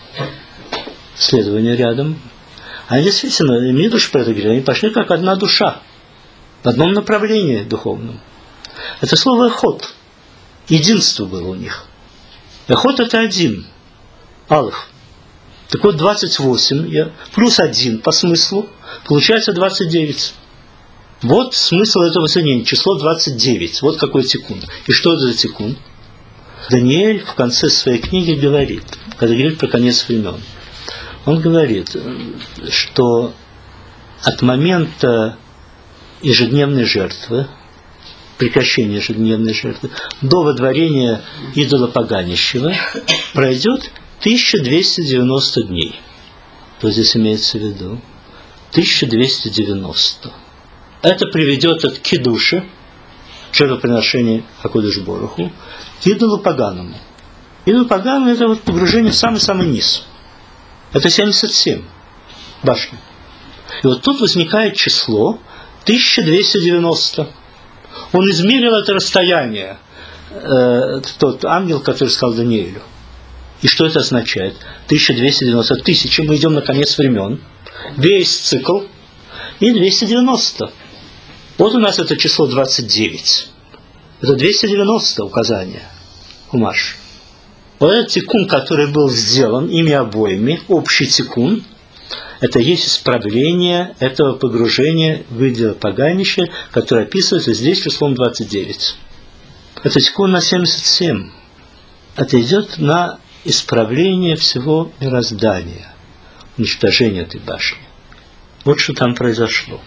следование рядом, они действительно, мне душа про это говорили, они пошли как одна душа, в одном направлении духовном. Это слово «эхот». Единство было у них. Эхот – это один. Алых. Так вот, двадцать восемь плюс один по смыслу, получается двадцать девять. Вот смысл этого соединения. Число двадцать девять. Вот какой тикун. И что это за тикун? Даниэль в конце своей книги говорит, когда говорит про конец времен, он говорит, что от момента ежедневной жертвы, прекращения ежедневной жертвы, до водворения идолопоганищего пройдет тысяча двести девяносто дней. Что здесь имеется в виду? тысяча двести девяносто. Это приведет от кидуша, жертвоприношения Акодыш Боруху, к идолопоганому. Идолопогану – это вот погружение в самый-самый низ. Это семьдесят семь башни. И вот тут возникает число тысяча двести девяносто. Он измерил это расстояние, э, тот ангел, который сказал Даниэлю. И что это означает? тысяча двести девяносто. Тысяча, мы идем на конец времен. Весь цикл. И двести девяносто. Вот у нас это число двадцать девять. Это двести девяносто указания. Хумаш. Вот этот тикун, который был сделан ими обоими, общий тикун, это есть исправление этого погружения в идолопоганище, которое описывается здесь числом двадцать девять. Это тикун на семьдесят семь. Это идет на исправление всего мироздания, уничтожение этой башни. Вот что там произошло.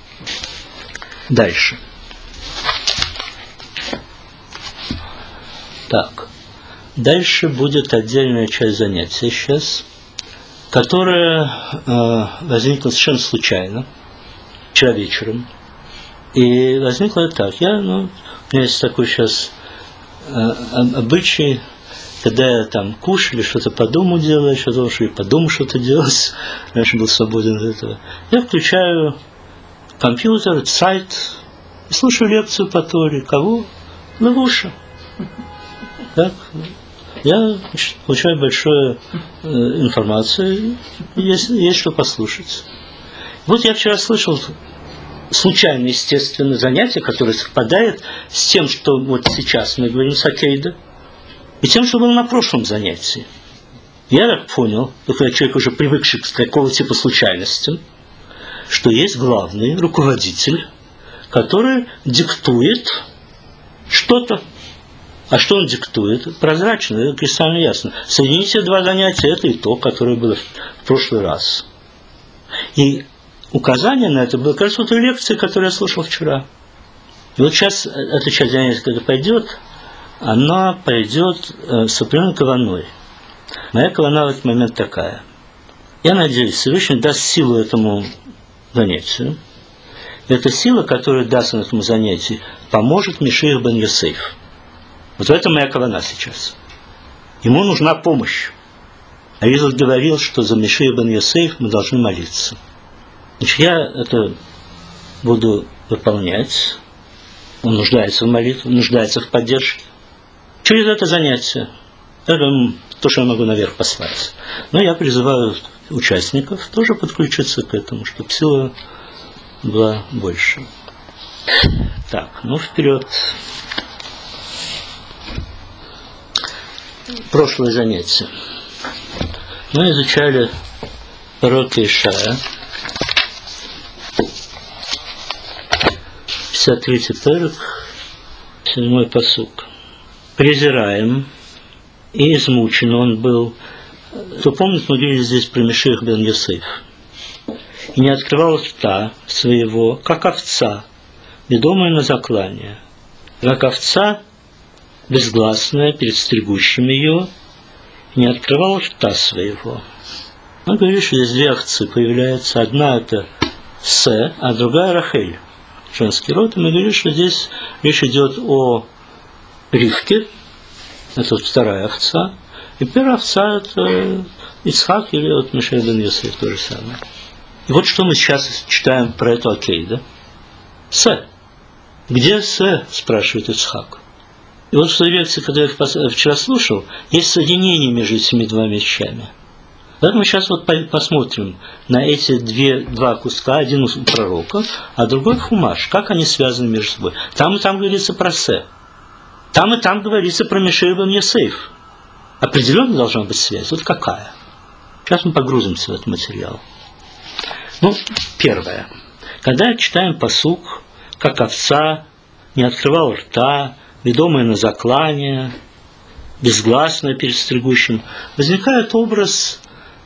Дальше. Так. Дальше будет отдельная часть занятия сейчас, которая э, возникла совершенно случайно, вчера вечером. И возникло так. Я, ну, у меня есть такой сейчас э, обычай когда я там кушаю или что-то по дому делаю, еще потому что и по дому что-то делать, раньше был свободен от этого, я включаю компьютер, сайт, и слушаю лекцию по Торе. Кого? Левуша. Так. Я, значит, получаю большую э, информацию, есть, есть что послушать. Вот я вчера слышал случайно, естественно, занятие, которое совпадает с тем, что вот сейчас мы говорим с Акейда, и тем, что было на прошлом занятии. Я так понял, такой человек, уже привыкший к такого типа случайностям, что есть главный руководитель, который диктует что-то. А что он диктует? Прозрачно, это кристально ясно. Соедините два занятия, это и то, которое было в прошлый раз. И указание на это было, кажется, вот той лекции, которую я слушал вчера. И вот сейчас эта часть занятия, когда пойдет, она пойдет э, с определенной каваной. Моя кавана в этот момент такая. Я надеюсь, Всевышний даст силу этому занятию. Эта сила, которая даст этому занятию, поможет Мишиах бен Йосеф. Вот в этом моя кавана сейчас. Ему нужна помощь. А Иисус говорил, что за Мишиах бен Йосеф мы должны молиться. Значит, я это буду выполнять. Он нуждается в молитве, нуждается в поддержке. Через это занятие. Это то, что я могу наверх послать. Но я призываю участников тоже подключиться к этому, чтобы сила была больше. Так, ну вперед. Прошлое занятие. Мы изучали пророка Ишая. пятьдесят третий перек, седьмой пасук. Презираем и измучен он был. Кто помнит, мы говорили здесь про Мишиах бен Йосеф. И не открывал рта своего, как овца, ведомая на заклание. Как овца, безгласная, перед стригущим ее, и не открывал рта своего. Мы говорили, что здесь две овцы появляются. Одна это Се, а другая Рахель. Женский род. И мы говорили, что здесь речь идет о Ривке. Это вот вторая овца. И первая овца это Ицхак или вот Мишиах бен Йосеф, то же самое. И вот что мы сейчас читаем про эту Акейда. Се. Где Се? Спрашивает Ицхак. И вот в той лекции, когда я вчера слушал, есть соединение между этими двумя вещами. Поэтому мы сейчас вот посмотрим на эти две, два куска, один у пророка, а другой хумаш, как они связаны между собой. Там и там говорится про Се. Там и там говорится про Мишиах бен Йосеф. Определенно должна быть связь. Вот какая? Сейчас мы погрузимся в этот материал. Ну, первое. Когда читаем пасук, как овца, не открывал рта, ведомая на заклание, безгласная перед стригущим, возникает образ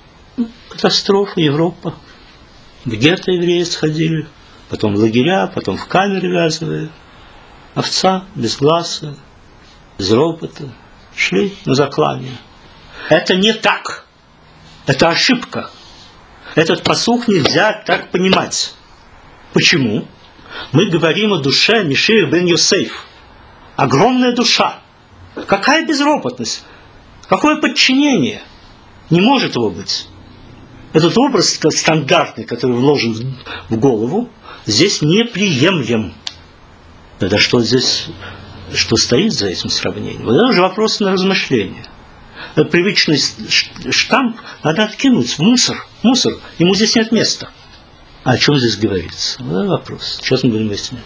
катастрофы Европы. В гетто евреи сходили, потом в лагеря, потом в камеры вязаные. Овца, безгласая, без ропота, шли на заклание. Это не так. Это ошибка. Этот пасук нельзя так понимать. Почему? Мы говорим о душе Мишиах бен Йосеф. Огромная душа. Какая безропотность? Какое подчинение? Не может его быть. Этот образ стандартный, который вложен в голову, здесь неприемлем. Тогда что здесь, что стоит за этим сравнением? Вот это уже вопрос на размышление. Этот привычный штамп надо откинуть в мусор. Мусор. Ему здесь нет места. А о чем здесь говорится? Вот это вопрос. Сейчас мы будем выяснять.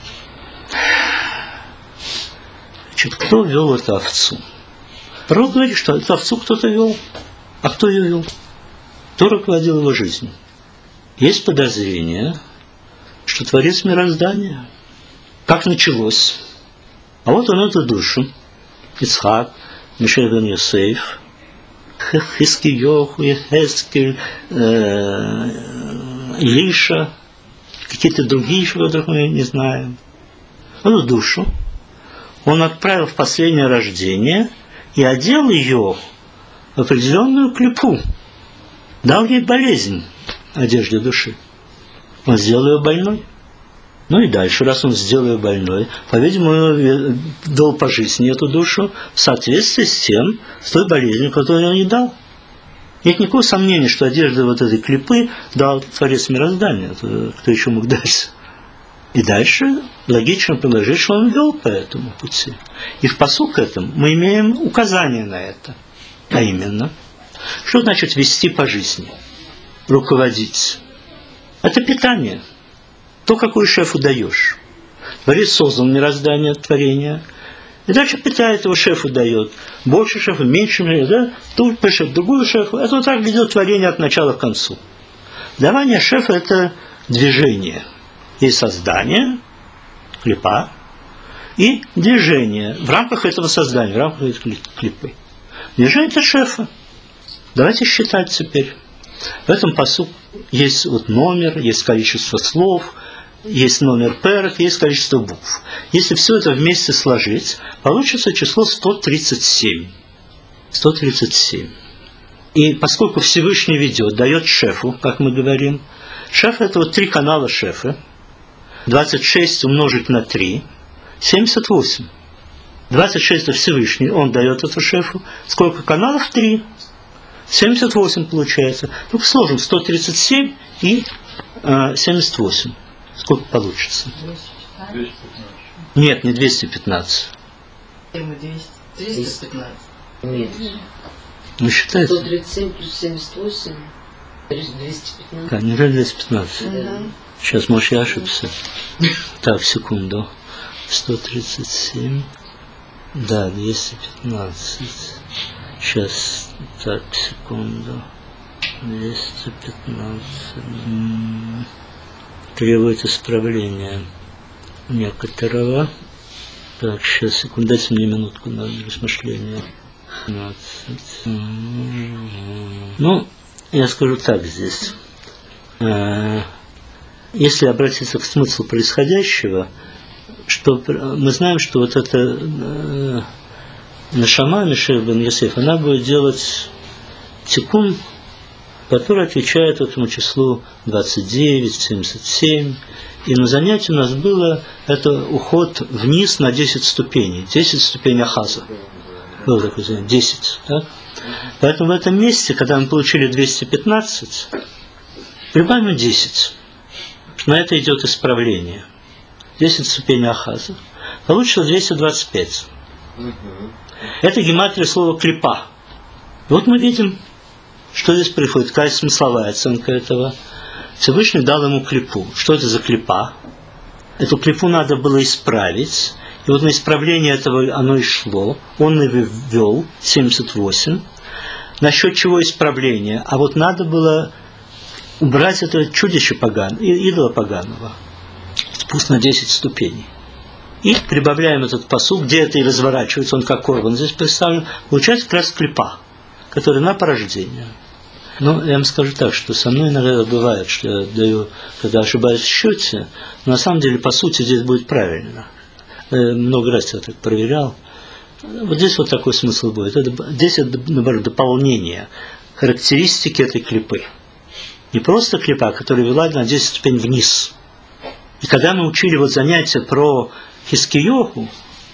Значит, кто вел эту овцу? Пророк говорит, что эту овцу кто-то вел. А кто ее вел? Кто руководил его жизнью? Есть подозрение, что Творец мироздания. Как началось? А вот он эту душу. Ицхак, Мишиах бен Йосеф, Хискиёху, Ехескель, Илиша, какие-то другие еще, которых мы не знаем. Эту душу он отправил в последнее рождение и одел ее в определенную клипу. Дал ей болезнь одежде души. Он сделал ее больной. Ну и дальше, раз он сделал ее больной, по-видимому, дал по жизни эту душу в соответствии с тем, с той болезнью, которую он ей дал. Нет никакого сомнения, что одежда вот этой клипы дал Творец мироздания, кто еще мог дать. И дальше логично положить, что он вел по этому пути. И в пасук этом мы имеем указание на это. А именно, что значит вести по жизни, руководить? Это питание. То, какую шефу даешь. Творец создал мироздание, творение. И дальше питает его, шефу дает. Больше шефу, меньше шефу, да? Тут шеф, другую шефу. Это вот так ведет творение от начала к концу. Давание шефа – это движение. Есть создание, клипа, и движение в рамках этого создания, в рамках этой клипы. Движение – это шефа. Давайте считать теперь. В этом пасуке есть вот номер, есть количество слов, есть номер перек, есть количество букв. Если все это вместе сложить, получится число сто тридцать семь. сто тридцать семь. И поскольку Всевышний ведет, дает шефу, как мы говорим, шеф – это вот три канала шефа. двадцать шесть умножить на три – семьдесят восемь. двадцать шесть – это Всевышний, он дает это шефу. Сколько каналов? три. семьдесят восемь получается. Только сложим сто тридцать семь и э, семьдесят восемь. Сколько получится? двести пятнадцать. Нет, не двести пятнадцать. триста пятнадцать. Нет. Ну, считайте. сто тридцать семь плюс семьдесят восемь. двести пятнадцать. Да, неужели двести пятнадцать? Да. Сейчас, может, я ошибся. Так, секунду. сто тридцать семь. Да, двести пятнадцать. Сейчас, так, секунду. двести пятнадцать. М-м-м. Требует исправления некоторого. Так, сейчас, секунду, дайте мне минутку на размышление. пятнадцать. М-м-м. Ну, я скажу так здесь. Если обратиться к смыслу происходящего, что мы знаем, что вот эта э, нашама Мишель бен Йосеф, она будет делать тикун, который отвечает этому числу двадцать девять, семьдесят семь. И на занятии у нас было это уход вниз на десять ступеней, десять ступеней Ахаза. Было такое занятие, десять. Да? Поэтому в этом месте, когда мы получили двести пятнадцать, прибавим десять. На это идет исправление. десять ступеней Ахаза. Получилось двести двадцать пять. Это гематрия слова клипа. Вот мы видим, что здесь происходит, какая смысловая оценка этого. Всевышний дал ему клипу. Что это за клипа? Эту клипу надо было исправить. И вот на исправление этого оно и шло. Он и ввел семьдесят восемь. Насчет чего исправление? А вот надо было убрать это чудище поганое, идола поганого. Спуск на десять ступеней. И прибавляем этот пасук, где это и разворачивается, он как корбан здесь представлен, получается как раз клипа, который на порождение. Но я вам скажу так, что со мной иногда бывает, что я даю, когда ошибаюсь в счете, но на самом деле по сути здесь будет правильно. Я много раз я так проверял. Вот здесь вот такой смысл будет. Это, здесь это, наоборот, дополнение характеристики этой клипы. Не просто клипа, которая вела на десять ступеней вниз. И когда мы учили вот занятия про Хискиёху,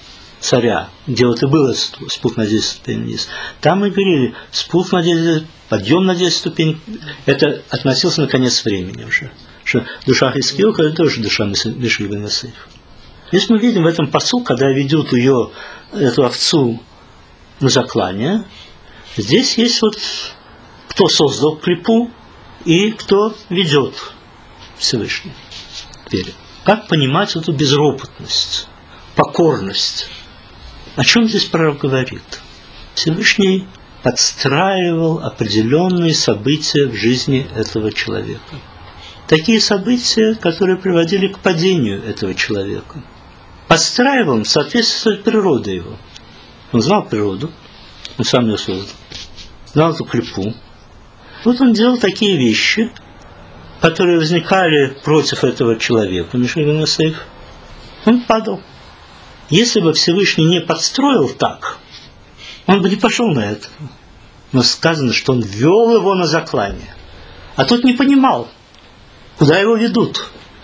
царя, где вот и было спуск на десять ступеней вниз, там мы говорили, спуск на десять, подъем на десять ступеней, это относилось на конец времени уже. Что душа Хискиёха – это тоже душа Мишель бен Йосеф. Здесь мы видим в этом пасуке, когда ведут ее, эту овцу на заклание, здесь есть вот кто создал клипу и кто ведет Всевышний. Теперь, как понимать эту безропотность, покорность? О чем здесь пророк говорит? Всевышний подстраивал определенные события в жизни этого человека. Такие события, которые приводили к падению этого человека. Подстраивал в соответствии с природой его. Он знал природу, он сам ее создал, знал эту клипу. Вот он делал такие вещи, которые возникали против этого человека, Мишель бен Йосеф. Он падал. Если бы Всевышний не подстроил так, он бы не пошел на это. Но сказано, что он ввел его на заклание. А тот не понимал, куда его ведут.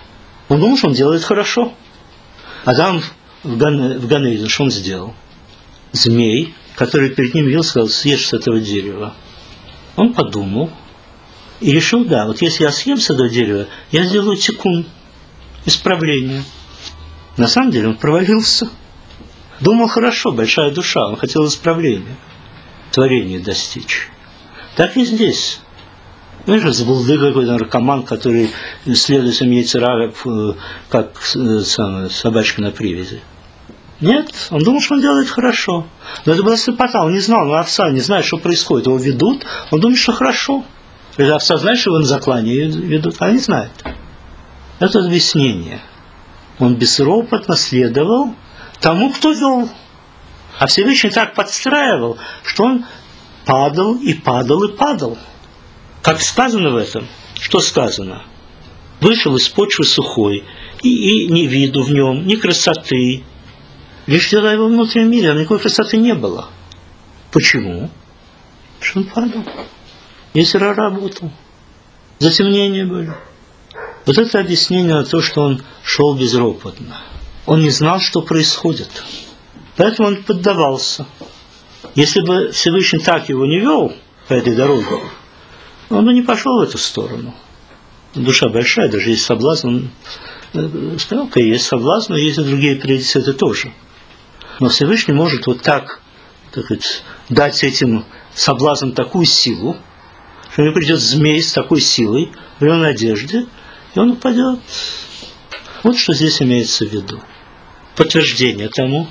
Он думал, что он делает хорошо. Адам в Ганейден, что он сделал? Змей, который перед ним явился, сказал: съешь с этого дерева. Он подумал и решил: да, вот если я съем с этого дерева, я сделаю тикун, исправление. На самом деле он провалился. Думал хорошо, большая душа, он хотел исправления, творения достичь. Так и здесь. Знаешь, забулды какой-то наркоман, который следует за Мейцера, как самая собачка на привязи. Нет, он думал, что он делает хорошо. Но это была слепота, он не знал, но овца не знает, что происходит. Его ведут, он думает, что хорошо. Когда овца знает, что его на заклание ведут, а не знает. Это объяснение. Он безропотно следовал тому, кто вел. А Всевышний так подстраивал, что он падал и падал и падал. Как сказано в этом? Что сказано? Вышел из почвы сухой, и, и ни виду в нем, ни красоты. Лишь дела его внутреннем мире, а никакой красоты не было. Почему? Потому что он падал. Ецер-ара работал. Затемнения были. Вот это объяснение на то, что он шел безропотно. Он не знал, что происходит. Поэтому он поддавался. Если бы Всевышний так его не вел по этой дороге, он бы не пошел в эту сторону. Душа большая, даже есть соблазн. Сказал, есть соблазн, но есть и другие приоритеты тоже. Но Всевышний может вот так, так сказать, дать этим соблазнам такую силу, что ему придет змей с такой силой в его надежде, и он упадет. Вот что здесь имеется в виду. Подтверждение тому.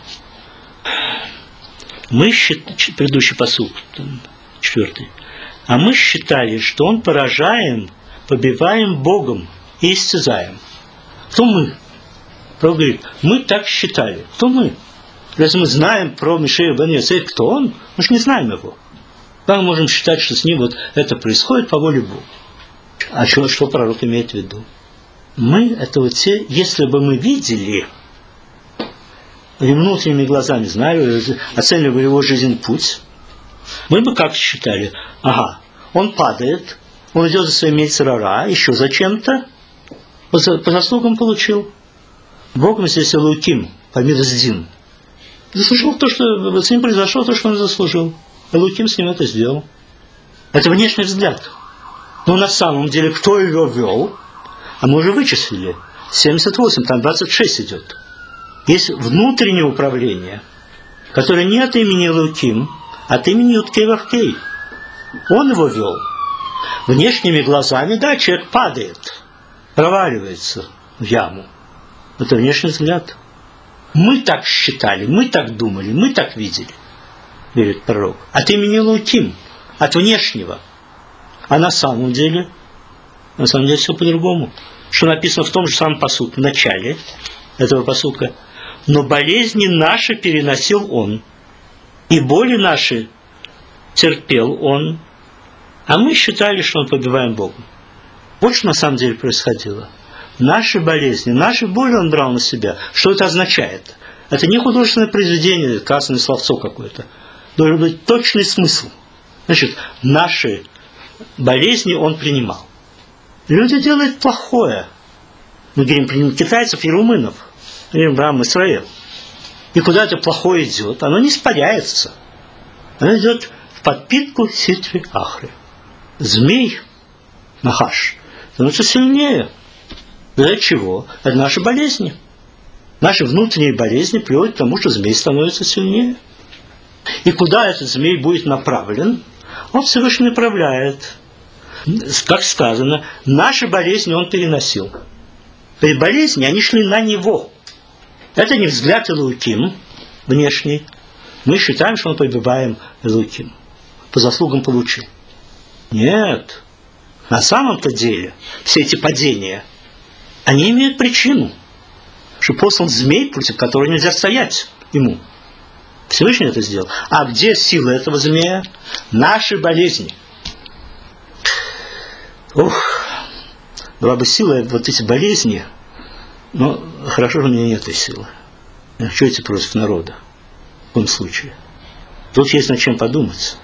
Мы считали, предыдущий пасук, четвертый, а мы считали, что он поражаем, побиваем Богом и истязаем. Кто мы? Пророк говорит, мы так считали. Кто мы? Если мы знаем про Мишея бен Йосеф, кто он, мы же не знаем его. Как мы можем считать, что с ним вот это происходит по воле Бога? А что, что пророк имеет в виду? Мы, это вот те, если бы мы видели, внутренними глазами знали, оценивали его жизненный путь, мы бы как считали? Ага, он падает, он идет за своим Ецер-ара, еще зачем-то, по заслугам получил. Богом здесь Элоким, по Миддин. Заслужил то, что с ним произошло, то, что он заслужил. Элоким с ним это сделал. Это внешний взгляд. Но на самом деле, кто его вел? А мы уже вычислили. семьдесят восемь, там двадцать шесть идет. Есть внутреннее управление, которое не от имени Элоким, а от имени Юткей-Вавкей. Он его вел. Внешними глазами, да, человек падает, проваливается в яму. Это внешний взгляд. Мы так считали, мы так думали, мы так видели, говорит пророк. От имени Элоким, от внешнего. А на самом деле, на самом деле все по-другому. Что написано в том же самом пасуке, в начале этого пасука. Но болезни наши переносил он, и боли наши терпел он, а мы считали, что мы побиваем Бога. Вот что на самом деле происходило. Наши болезни, наши боли он брал на себя. Что это означает? Это не художественное произведение, красное словцо какое-то. Должен быть точный смысл. Значит, наши болезни он принимал. Люди делают плохое. Мы говорим про китайцев и румынов. Мы говорим про Ам-Исраэль. И куда это плохое идет, оно не испаряется. Оно идет в подпитку ситри ахры. Змей, нахаш, становится сильнее. Для чего? Это наши болезни. Наши внутренние болезни приводят к тому, что змей становится сильнее. И куда этот змей будет направлен, он Всевышний направляет. Как сказано, наши болезни он переносил. И болезни, они шли на него. Это не взгляд Элоким внешний. Мы считаем, что мы побиваем Элоким. По заслугам получил. Нет. На самом-то деле все эти падения, они имеют причину. Что послан змей, против которого нельзя стоять ему. Всевышний это сделал. А где сила этого змея? Наши болезни. Ох, была бы сила вот эти болезни, но хорошо, что у меня нет этой силы. Что эти против народа? В каком случае? Тут есть над чем подумать.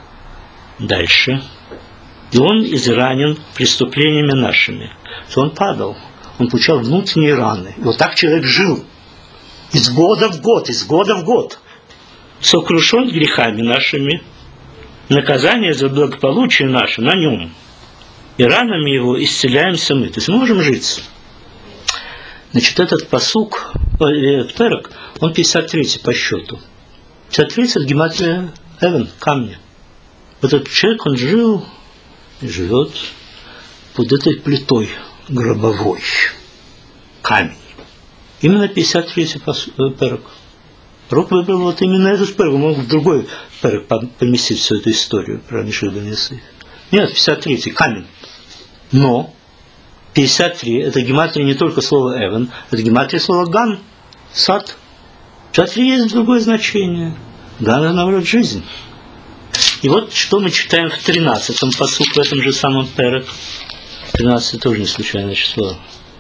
Дальше. И он изранен преступлениями нашими. То он падал. он получал внутренние раны. И вот так человек жил. Из года в год, из года в год. Сокрушен грехами нашими, наказание за благополучие наше на нем. И ранами его исцеляемся мы. То есть мы можем жить. Значит, этот пасук, этот перек, он пятьдесят третий по счету. пятьдесят третий это гематрия Эвен, камня. Вот этот человек, он жил и живет под этой плитой гробовой. Камень. Именно пятьдесят третий перек. Пророк выбрал вот именно этот перек. Он мог в другой перек поместить всю эту историю про Миши бен Йосеф. Нет, пятьдесят третий камень. Но пятьдесят три это гематрия не только слова Эвен, это гематрия слова Ган, сад. пятьдесят три есть другое значение. Ган это, наоборот, жизнь. И вот что мы читаем в тринадцатом пасук в этом же самом перек. тринадцать тоже не случайное число.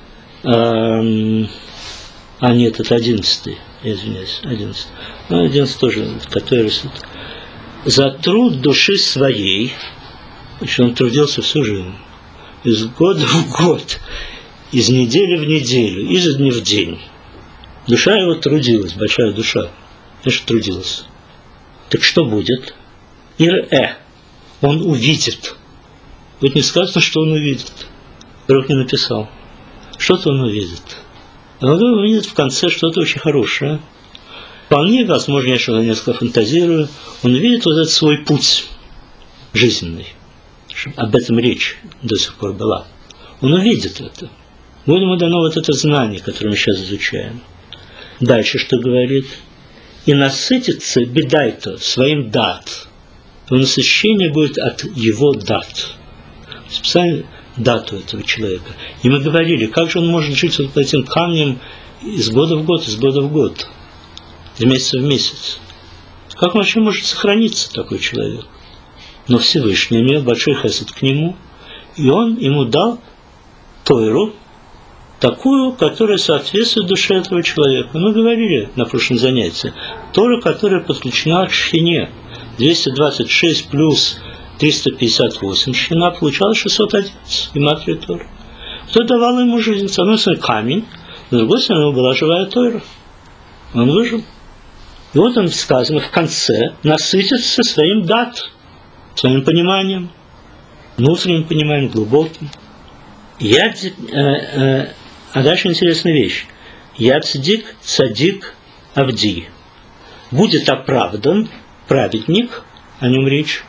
Эм, а нет, это одиннадцатый. Я извиняюсь, одиннадцатый. Ну, одиннадцатый тоже, который за труд души своей, значит, он трудился всю жизнь. Из года в год, из недели в неделю, из дня в день. Душа его трудилась, большая душа, конечно, трудилась. Так что будет? Ир-э, он увидит. Вот не сказано, что он увидит. Пророк не написал. Что-то он увидит. Он увидит в конце что-то очень хорошее. Вполне возможно, я еще несколько фантазирую, он увидит вот этот свой путь жизненный. Об этом речь до сих пор была. Он увидит это. Вот ему дано вот это знание, которое мы сейчас изучаем. Дальше что говорит? И насытится бедайто своим дат. То насыщение будет от его дат. Специально дату этого человека. И мы говорили, как же он может жить вот по этим камням из года в год, из года в год, из месяца в месяц. Как вообще может сохраниться такой человек? Но Всевышний имел большой хесед к нему, и он ему дал Тойру, такую, которая соответствует душе этого человека. Мы говорили на прошлом занятии. Тора, которая подключена к шхине. двести двадцать шесть плюс триста пятьдесят восемь шхина, получалось шестьсот одиннадцать. Гематрия Тора. Кто давал ему жизнь? С одной стороны камень, с другой стороны у него была живая Тора. Он выжил. И вот он сказано в конце, насытится своим дат, своим пониманием, внутренним пониманием, глубоким. Я, э, э, а дальше интересная вещь. Я цадик, цадик, авди. Будет оправдан праведник, о нем речь,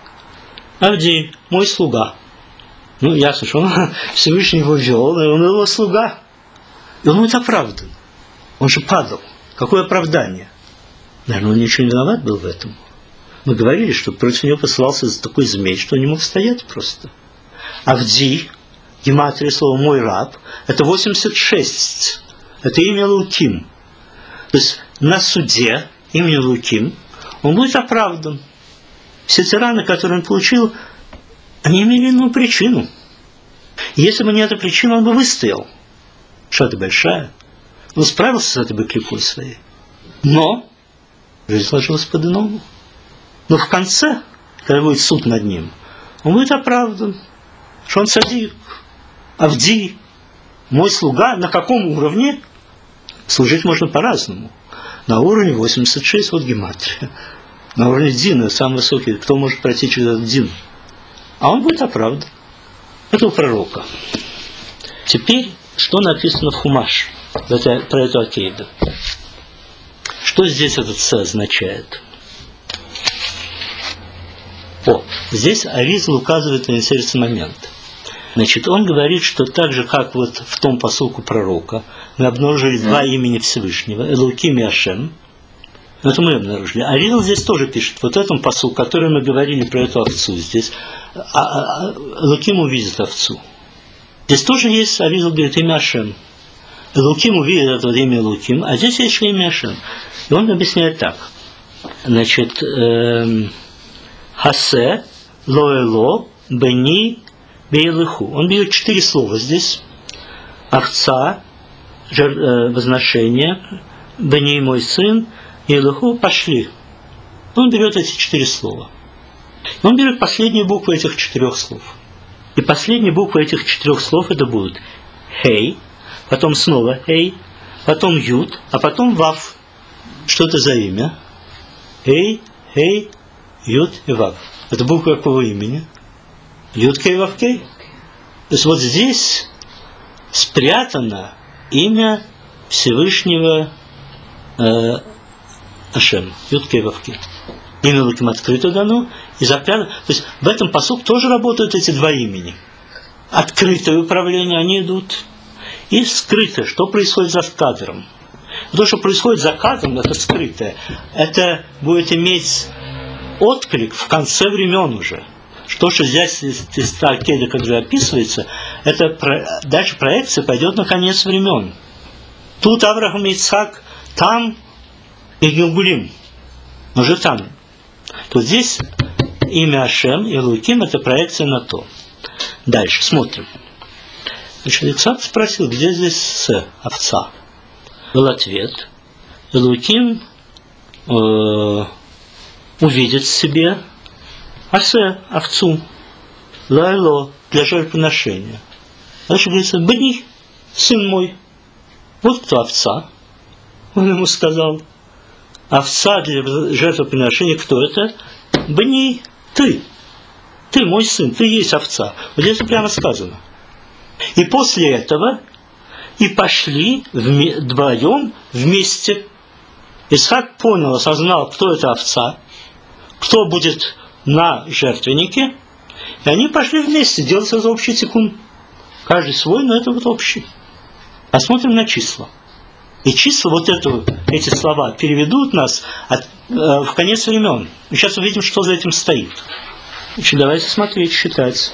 авди, мой слуга. Ну, ясно, что он Всевышний его вел, и он его слуга. И он будет оправдан. Он же падал. Какое оправдание? Наверное, он ничего не виноват был в этом. Мы говорили, что против него посылался такой змей, что он не мог стоять просто. Авди, гематрия слова «мой раб», это восемьдесят шесть. Это имя Луким. То есть на суде имени Луким он будет оправдан. Все те раны, которые он получил, они имели иную причину. Если бы не эта причина, он бы выстоял. Что-то большая. Он справился с этой быклякой своей. Но жизнь сложилась по-иному. Но в конце, когда будет суд над ним, он будет оправдан. Что он садик, авди, мой слуга. На каком уровне? Служить можно по-разному. На уровне восемьдесят шесть, вот гематрия. На уровне Дина, самый высокий, кто может пройти через этот Дин. А он будет оправдан. Это у пророка. Теперь, что написано в Хумаш про эту Акейду? Что здесь этот «с» означает? О, здесь Аризал указывает на интересный момент. Значит, он говорит, что так же, как вот в том посылку пророка, мы обнаружили два имени Всевышнего, Элуким и Ашем. Это мы обнаружили. Аризал здесь тоже пишет, вот этом посылку, который мы говорили про эту овцу здесь, а, а, Элуким увидит овцу. Здесь тоже есть, Аризал говорит, имя Ашем. Элуким увидит это вот имя Элуким, а здесь есть еще имя Ашем. И он объясняет так. Значит, эм, Хасе, Лоэло, Бени, Бейлыху. Он берет четыре слова здесь. Овца, жер, э, возношение, Бени, мой сын, Бейлыху, пошли. Он берет эти четыре слова. Он берет последнюю букву этих четырех слов. И последняя буква этих четырех слов это будет Хей, потом снова Эй, потом Юд, а потом Вав. Что это за имя? Эй, Эй, Юд и Вав. Это буква какого имени? Юд Кей Вав Кей. То есть вот здесь спрятано имя Всевышнего э, Ашем. Юд Кей Вав Кей. Имя Луким открыто дано и запрятано. То есть в этом пасуке тоже работают эти два имени. Открытое управление, они идут. И скрытое. Что происходит за кадром? То, что происходит за кадром, это скрытое. Это будет иметь отклик в конце времен уже. Что, что здесь из Талкеда, который описывается, это про, дальше проекция пойдет на конец времен. Тут Авраам и Ицхак, там и Гилгулим. Уже там. То здесь имя Ашем и Элоким – это проекция на то. Дальше смотрим. Значит, Ицхак спросил, где здесь с овца? Был ответ. Элоким э, увидит в себе асе, овцу, лайло, для жертвоприношения. Дальше говорится, бни, сын мой. Вот кто овца. Он ему сказал, овца для жертвоприношения, кто это? Бни, ты. Ты мой сын, ты есть овца. Вот здесь прямо сказано. И после этого и пошли вдвоем вместе. Исхак понял, осознал, кто это овца, кто будет на жертвеннике, и они пошли вместе делать за общий тикун. Каждый свой, но это вот общий. Посмотрим на числа. И числа, вот это, эти слова, переведут нас от, э, в конец времен. И сейчас увидим, что за этим стоит. Значит, давайте смотреть, считать.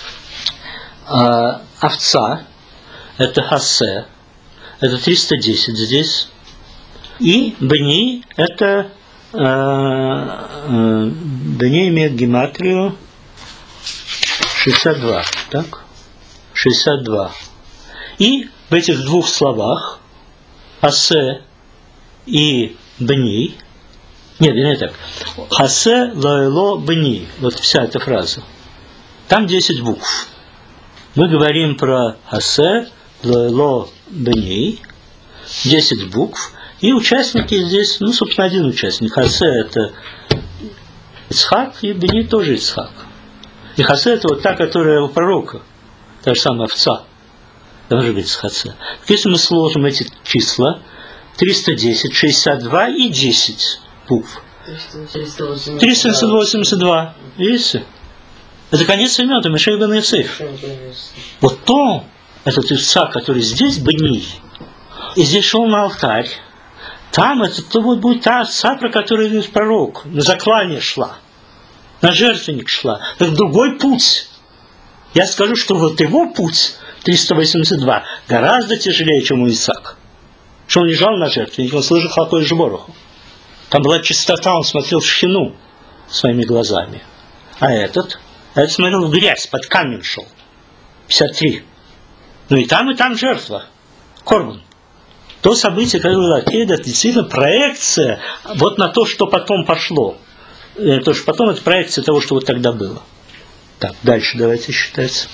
А, овца, это хасе, это триста десять здесь. И бни, это э, э, бни имеет гематрию шестьдесят два, так? шестьдесят два. И в этих двух словах хасе и бни, нет, не так, хасе, лоэло, бни, вот вся эта фраза. Там десять букв. Мы говорим про хасе, лоэло, бни, десять букв. И участники здесь, ну, собственно, один участник. Хасе – это Ицхак, и бни тоже Ицхак. И хасе – это вот та, которая у пророка, та же самая овца. Там же говорится хасе. Если мы сложим эти числа, триста десять, шестьдесят два и десять букв. триста восемьдесят два. Видите? Это конец времен, это Мешай бен Йосеф. Вот то, этот Ицхак, который здесь, бни, и здесь шел на алтарь, там это то вот будет та овца, про которую говорит пророк, на заклание шла, на жертвенник шла. Это другой путь. Я скажу, что вот его путь, триста восемьдесят два, гораздо тяжелее, чем у Исаака. Что он лежал на жертвенник, он слышал хлопой жбороху. Там была чистота, он смотрел в шхину своими глазами. А этот, этот смотрел в грязь, под камень шел. пятьдесят три. Ну и там, и там жертва. Корбан. То событие, которое было Акеда, это действительно проекция вот на то, что потом пошло. То, что потом это проекция того, что вот тогда было. Так, дальше давайте считать.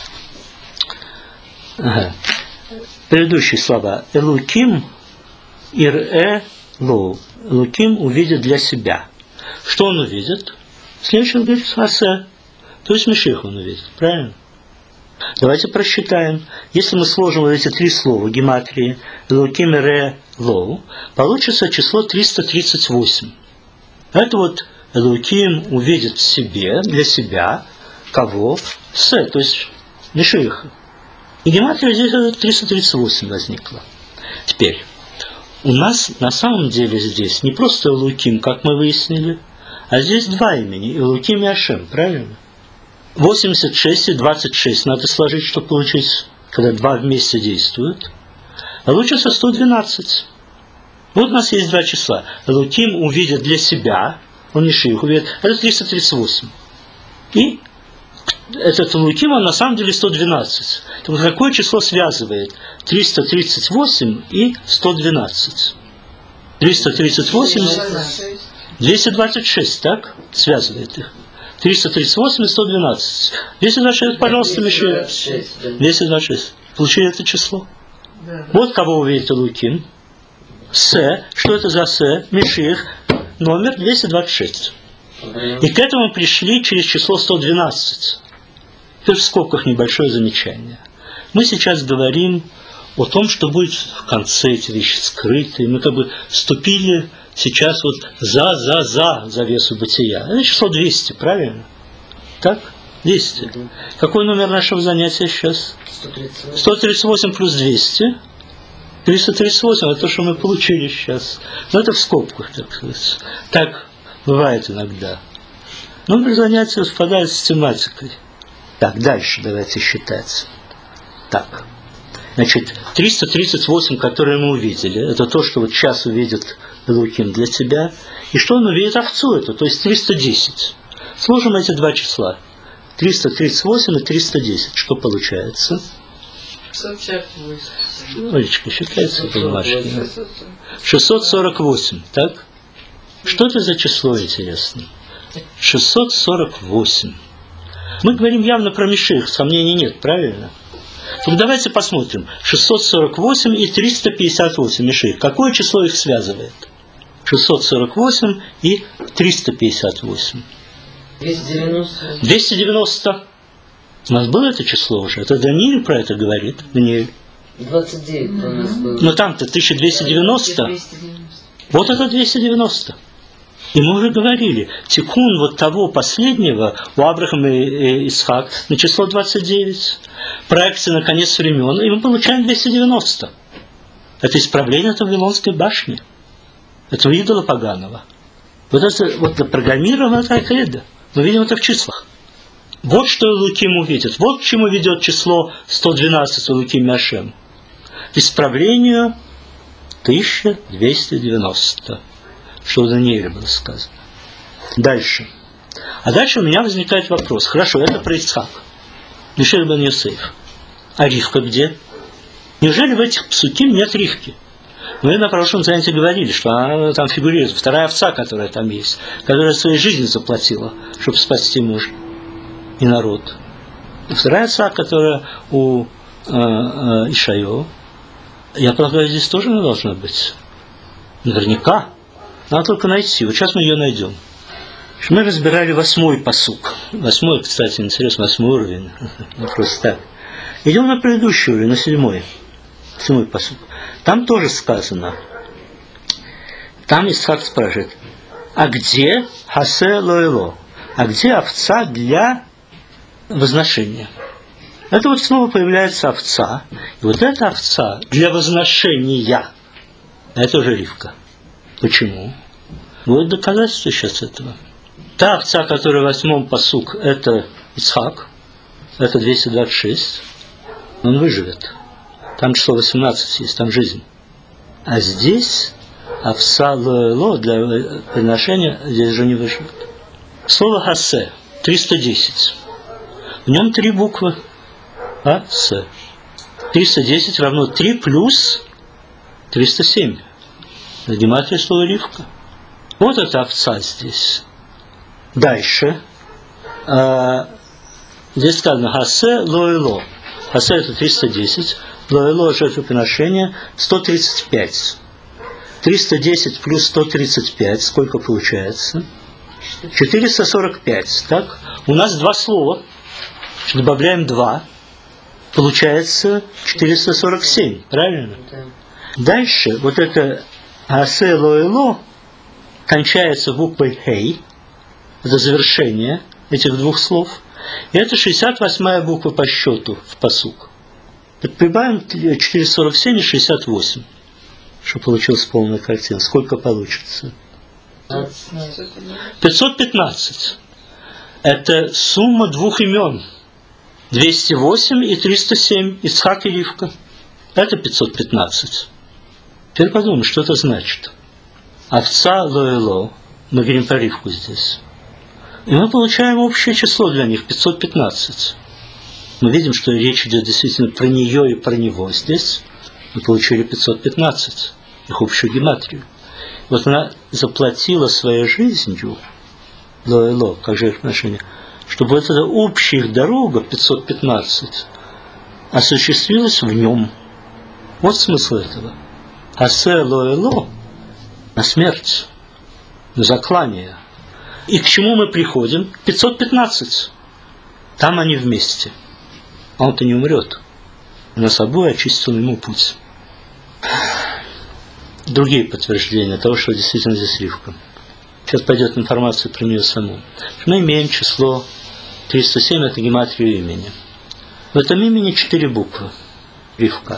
Ага. Предыдущие слова. Элуким ир-э лоу. Элуким увидит для себя. Что он увидит? Следующий он говорит хасе. То есть Машиах он увидит. Правильно? Давайте просчитаем. Если мы сложим вот эти три слова гематрии Элуким ир-э лоу, получится число триста тридцать восемь. Это вот Элуким увидит в себе, для себя, кого? Се, то есть Машиаха. И гематрия здесь триста тридцать восемь возникла. Теперь, у нас на самом деле здесь не просто Элуким, как мы выяснили, а здесь два имени, Элуким и Ашем, правильно? восемьдесят шесть и двадцать шесть надо сложить, чтобы получить, когда два вместе действуют. Получится сто двенадцать. Вот у нас есть два числа. Элуким увидит для себя, он не Машиах увидит, это триста тридцать восемь. И этот Элуким, он на самом деле сто двенадцать. Так какое число связывает триста тридцать восемь и сто двенадцать? триста тридцать восемь, двести двадцать шесть, так? Связывает их. триста тридцать восемь и сто двенадцать. двести двадцать шесть, пожалуйста, Мишель. двести двадцать шесть. Получили это число? Да. Вот кого увидит Элуким. С. Что это за С? Миших. Номер двести двадцать шесть. И к этому пришли через число сто двенадцать. Теперь в скобках небольшое замечание. Мы сейчас говорим о том, что будет в конце эти вещи скрыты. Мы как бы вступили сейчас вот за, за, за завесу бытия. Это число двести, правильно? Так? двести. Mm-hmm. Какой номер нашего занятия сейчас? сто тридцать восемь. сто тридцать восемь плюс двести. триста тридцать восемь, это то, что мы получили сейчас. Но это в скобках, так сказать. Так бывает иногда. Номер занятия совпадает с тематикой. Так, дальше давайте считать. Так. Значит, триста тридцать восемь, которые мы увидели, это то, что вот сейчас увидит Элуким для тебя. И что он увидит овцу эту, то есть триста десять. Сложим эти два числа. триста тридцать восемь и триста десять. Что получается? шестьсот сорок восемь. Олечка, считается бумажки. шестьсот сорок восемь, так? Что это за число, интересно? шестьсот сорок восемь. Мы говорим явно про Миших, сомнений нет, правильно? Так давайте посмотрим. шестьсот сорок восемь и триста пятьдесят восемь Миших. Какое число их связывает? шестьсот сорок восемь и триста пятьдесят восемь. двести девяносто. двести девяносто. У нас было это число уже. Это Даниил про это говорит. Даниил. двадцать девять у нас было. Но там-то тысяча двести девяносто. двести девяносто. Вот это двести девяносто. И мы уже говорили, тикун вот того последнего у Авраама и Исхак на число двадцать девять. Проекция на конец времен. И мы получаем двести девяносто. Это исправление от Вавилонской башни. Этого идола поганого. Вот это вот запрограммировано Тайкеда. Мы видим это в числах. Вот что Элуким увидит. Вот к чему ведет число сто двенадцать Элуким Ашем. К исправлению тысяча двести девяносто. Что у Даниэля было сказано. Дальше. А дальше у меня возникает вопрос. Хорошо, это про Ицхак. Мишель бен Йосеф. А Ривка где? Неужели в этих псуким нет Ривки? Мы на прошлом занятии говорили, что она там фигурирует. Вторая овца, которая там есть. Которая своей жизнью заплатила, чтобы спасти мужа и народ. И вторая овца, которая у э, э, Ишайо. Я полагаю, здесь тоже она должна быть. Наверняка. Надо только найти. Вот сейчас мы ее найдем. Мы разбирали восьмой пасук. Восьмой, кстати, интересно, восьмой уровень. Не просто так. Идем на предыдущий уровень, на седьмой. Седьмой пасук. Там тоже сказано. Там Исхак спрашивает, а где хасе лоэло? А где овца для возношения? Это вот снова появляется овца. И вот эта овца для возношения. Это уже Ривка. Почему? Будет доказательство сейчас этого. Та овца, которая в восьмом пасук, это Ицхак, это двести двадцать шесть, он выживет. Там число восемнадцать есть, там жизнь. А здесь овца лоэло для приношения здесь же не выживет. Слово хасе, триста десять. В нем три буквы. А, С. триста десять равно три плюс триста семь. Гематрия слова Ривка. Вот эта овца здесь. Дальше. А, здесь сказано хасе лоэло. Хасе это триста десять. Лоэло жертвоприношение сто тридцать пять. триста десять плюс сто тридцать пять. Сколько получается? четыреста сорок пять. Так? У нас два слова. Добавляем два. Получается четыреста сорок семь. Правильно? Да. Дальше вот это хасе лоэло кончается буквой хей. Это завершение этих двух слов. И это шестьдесят восьмая буква по счету в пасук. Прибавим четыреста сорок семь и шестьдесят восемь, чтобы получилась полная картина. Сколько получится? пятьсот пятнадцать. Это сумма двух имен. двести восемь и триста семь. Ицхак и Ривка. Это пятьсот пятнадцать. Теперь подумаем, что это значит. Овца лоэло. Мы говорим про Ривку здесь. И мы получаем общее число для них, пятьсот пятнадцать. Мы видим, что речь идет действительно про нее и про него. Здесь мы получили пятьсот пятнадцать, их общую гематрию. Вот она заплатила своей жизнью, лоэло, как же их отношение, чтобы вот эта общая их дорога, пятьсот пятнадцать, осуществилась в нем. Вот смысл этого. Асе лоэло на смерть, на заклание. И к чему мы приходим? пятьсот пятнадцать. Там они вместе. А он-то не умрет. На собой очистил ему путь. Другие подтверждения того, что действительно здесь Ривка. Сейчас пойдет информация про нее саму. Мы имеем число триста семь, это гематрия имени. В этом имени четыре буквы. Ривка.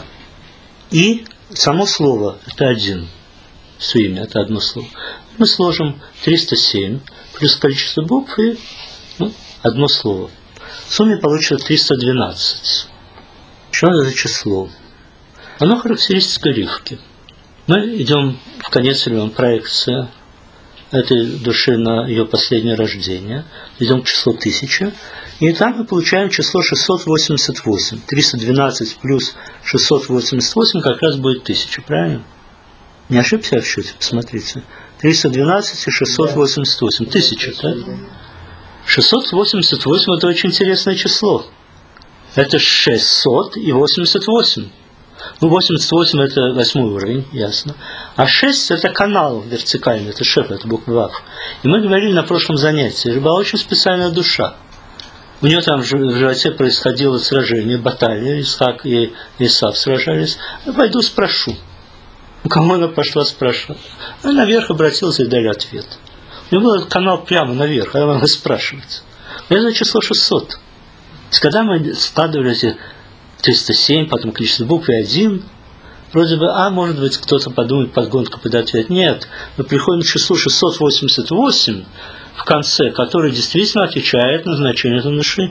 И само слово – это один. Все имя – это одно слово. Мы сложим триста семь плюс количество букв и ну, одно слово. В сумме получится триста двенадцать. Что это за число? Оно характеристика Ривки. Мы идем в конец времен, проекция этой души на ее последнее рождение. Идем к числу тысяча. И там мы получаем число шестьсот восемьдесят восемь. триста двенадцать плюс шестьсот восемьдесят восемь как раз будет тысяча, правильно? Не ошибся я в счете? Посмотрите. триста двенадцать и шестьсот восемьдесят восемь. Тысяча, да? шестьсот восемьдесят восемь – это очень интересное число. Это шестьсот и восемьдесят восемь. Ну, восемьдесят восемь – это восьмой уровень, ясно. А шесть – это канал вертикальный, это шеф, это буква Вав. И мы говорили на прошлом занятии, это была очень специальная душа. У нее там в животе происходило сражение, баталия, Исхак и Исав сражались. Я пойду спрошу. У кого она пошла спрашивать? Она наверх обратилась и дали ответ. У нее был этот канал прямо наверх, она могла спрашивать. Но это число шестьсот. То есть, когда мы складывали эти триста семь, потом количество букв и один, вроде бы, а может быть кто-то подумает, подгонка под ответ. Нет, мы приходим к числу шестьсот восемьдесят восемь в конце, который действительно отвечает на значение этой души.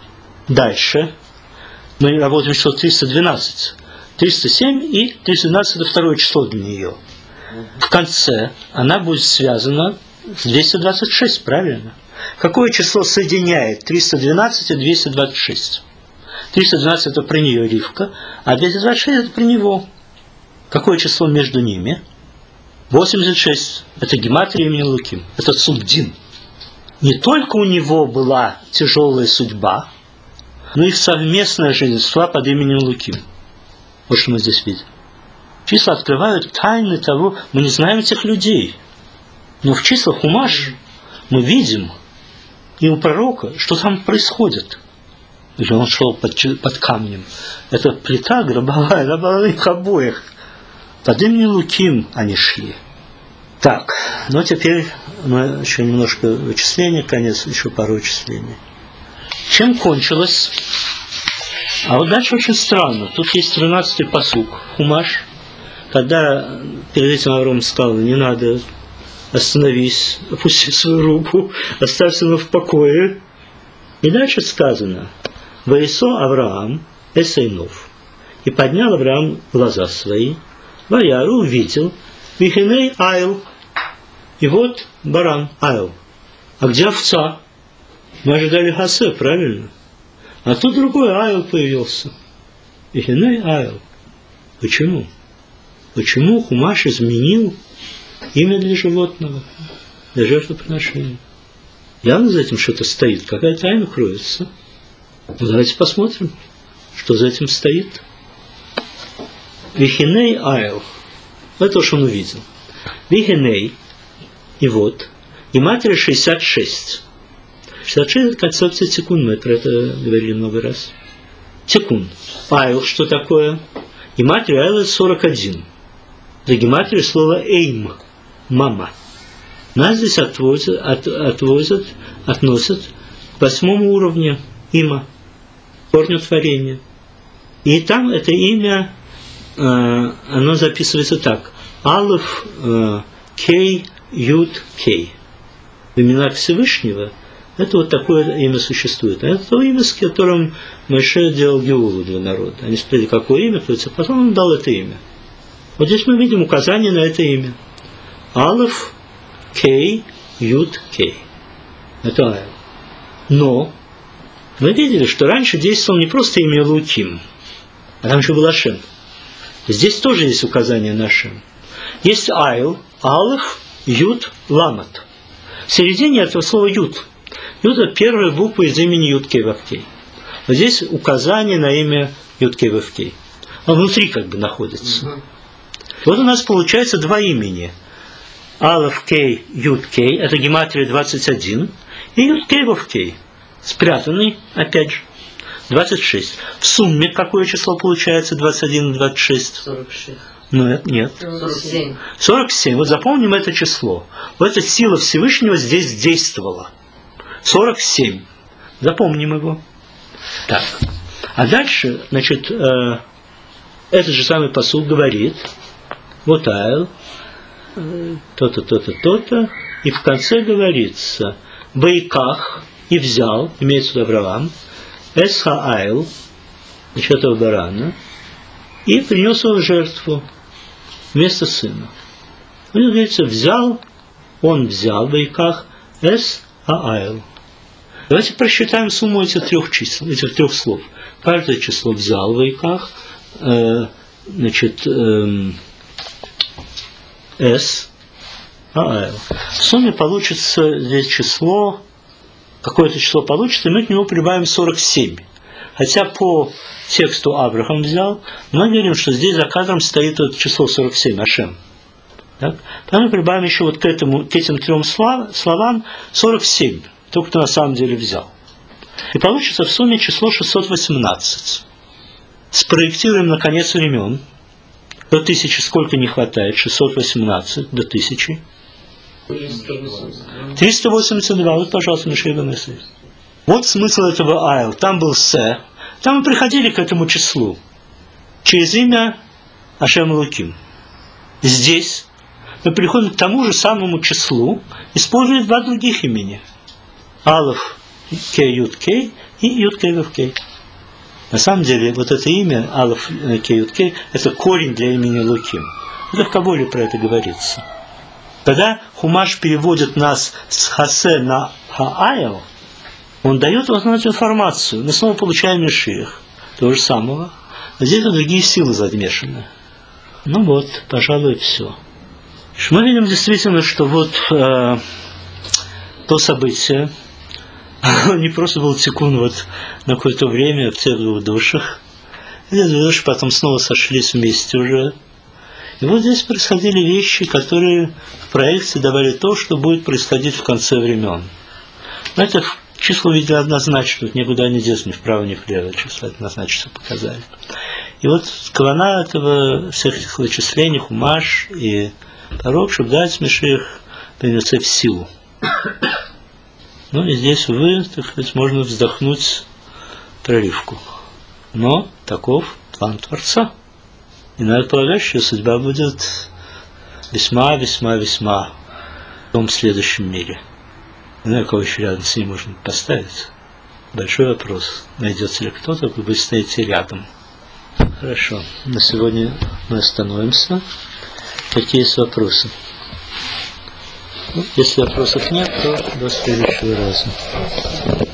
Дальше мы работаем число триста двенадцать. триста семь и триста двенадцать это второе число для нее. В конце она будет связана с двести двадцать шесть, правильно? Какое число соединяет триста двенадцать и двести двадцать шесть? триста двенадцать это про нее Ривка, а двести двадцать шесть это про него. Какое число между ними? восемьдесят шесть. Это гематрия имени Луким. Это Цубдин. Не только у него была тяжелая судьба, но и совместная жизнь шла под именем Луким. Вот что мы здесь видим. Числа открывают тайны того, мы не знаем этих людей. Но в числах Хумаш мы видим и у пророка, что там происходит. Или он шел под, под камнем. Это плита гробовая, она была их обоих. Под именем Луким они шли. Так, ну теперь мы еще немножко вычисления, конец, еще пару вычислений. Чем кончилось? А вот дальше очень странно. Тут есть тринадцатый пасук, Хумаш. Когда перед этим Авраам сказал, не надо, остановись, опусти свою руку, оставь сына в покое. И дальше сказано, «Ваисо Авраам эсейнов». И поднял Авраам глаза свои, Ваяру увидел, Вихиней айл. И вот баран, айл. А где овца? Мы ожидали хасе, правильно? А тут другой айл появился. Вихиней айл. Почему? Почему Хумаш изменил имя для животного, для жертвоприношения? Явно за этим что-то стоит, какая тайна кроется. Ну, давайте посмотрим, что за этим стоит. Вихиней айл. Это то, что он увидел. Вихиней. И вот. И матери шестьдесят шесть. шестьдесят шесть это концепция тикун. Мы про это говорили много раз. Тикун. Айл что такое? И матери айл это сорок один. Для гематрии слово эйм. Мама. Нас здесь отвозят, от, отвозят, относят к восьмому уровню има. Корню творения. И там это имя, э, оно записывается так. Алеф э, Кей Юд Кей. В именах Всевышнего это вот такое имя существует. А это то имя, с которым Моше делал Геулу для народа. Они спросили, какое имя, то есть, а потом он дал это имя. Вот здесь мы видим указание на это имя. Алеф Кей Юд Кей. Это Айл. Но мы видели, что раньше действовал не просто имя Луким, а там еще был Ашем. Здесь тоже есть указание на Ашем. Есть Айл, Алеф, Юд, Ламат. В середине этого слова Юд. Юд – это первая буква из имени Юд Кей Вав Кей. Вот здесь указание на имя Юд Кей Вав Кей. Он внутри как бы находится. Угу. Вот у нас получается два имени. Алеф Кей, Юд Кей, это гематрия двадцать один, и Юд Кей Вов Кей, спрятанный, опять же, двадцать шесть. В сумме какое число получается двадцать один и двадцать шесть? сорок шесть. Ну, нет. сорок семь. сорок семь. Вот запомним это число. Вот эта сила Всевышнего здесь действовала. сорок семь. Запомним его. Так. А дальше, значит, э, этот же самый пасук говорит, вот айл, э, то-то, то-то, то-то, и в конце говорится, Бейках, и взял, имеется в виду Авраам, Эсха айл, значит, этого барана, и принес его в жертву вместо сына. Он говорится, взял, он взял, Бейках, Эс айл. Давайте просчитаем сумму этих трех чисел, этих трех слов. Каждое число взял в Вайках, э, значит, э, S, А, в сумме получится здесь число, какое-то число получится, и мы к нему прибавим сорок семь. Хотя по тексту Авраам взял, мы говорим, что здесь за кадром стоит вот число сорок семь, Ашем. Так? Потом мы прибавим еще вот к, этому, к этим трем словам сорок семь. То, кто на самом деле взял. И получится в сумме число шестьсот восемнадцать. Спроектируем на конец времен. До тысячи сколько не хватает? шестьсот восемнадцать до тысячи. триста восемьдесят два. Вот, пожалуйста, Мишеева мысль. Вот смысл этого айл. Там был Се. Там мы приходили к этому числу. Через имя Ашем Элоким. Здесь мы приходим к тому же самому числу, используя два других имени. Алеф Кей Юд Кей и Юд Кей Вов Кей. На самом деле, вот это имя Алеф Кей Юд Кей – это корень для имени Элоким. Это в Каболе про это говорится. Когда Хумаш переводит нас с Хасе на Хаайл, он дает вот эту информацию. Мы снова получаем Мешиах. То же самого. А здесь вот другие силы замешаны. Ну вот, пожалуй, все. Мы видим действительно, что вот э, то событие, не просто был тикун вот на какое-то время в тех двух душах. Эти две души потом снова сошлись вместе уже. И вот здесь происходили вещи, которые в проекции давали то, что будет происходить в конце времен. Но это число видели однозначно, тут никуда не деться, ни вправо, ни влево, число однозначно показали. И вот кавана этого, всех этих вычислений, Хумаш и пророк, чтобы дать Мешиах принести в силу. Ну и здесь, увы, так сказать, можно вздохнуть проливку. Но таков план Творца. И надо полагать, что судьба будет весьма, весьма, весьма в том следующем мире. Не знаю, кого еще рядом с ним можно поставить. Большой вопрос. Найдется ли кто-то, кто будет стоять рядом. Хорошо. На сегодня мы остановимся. Какие есть вопросы? Ну, если вопросов нет, то до следующего раза.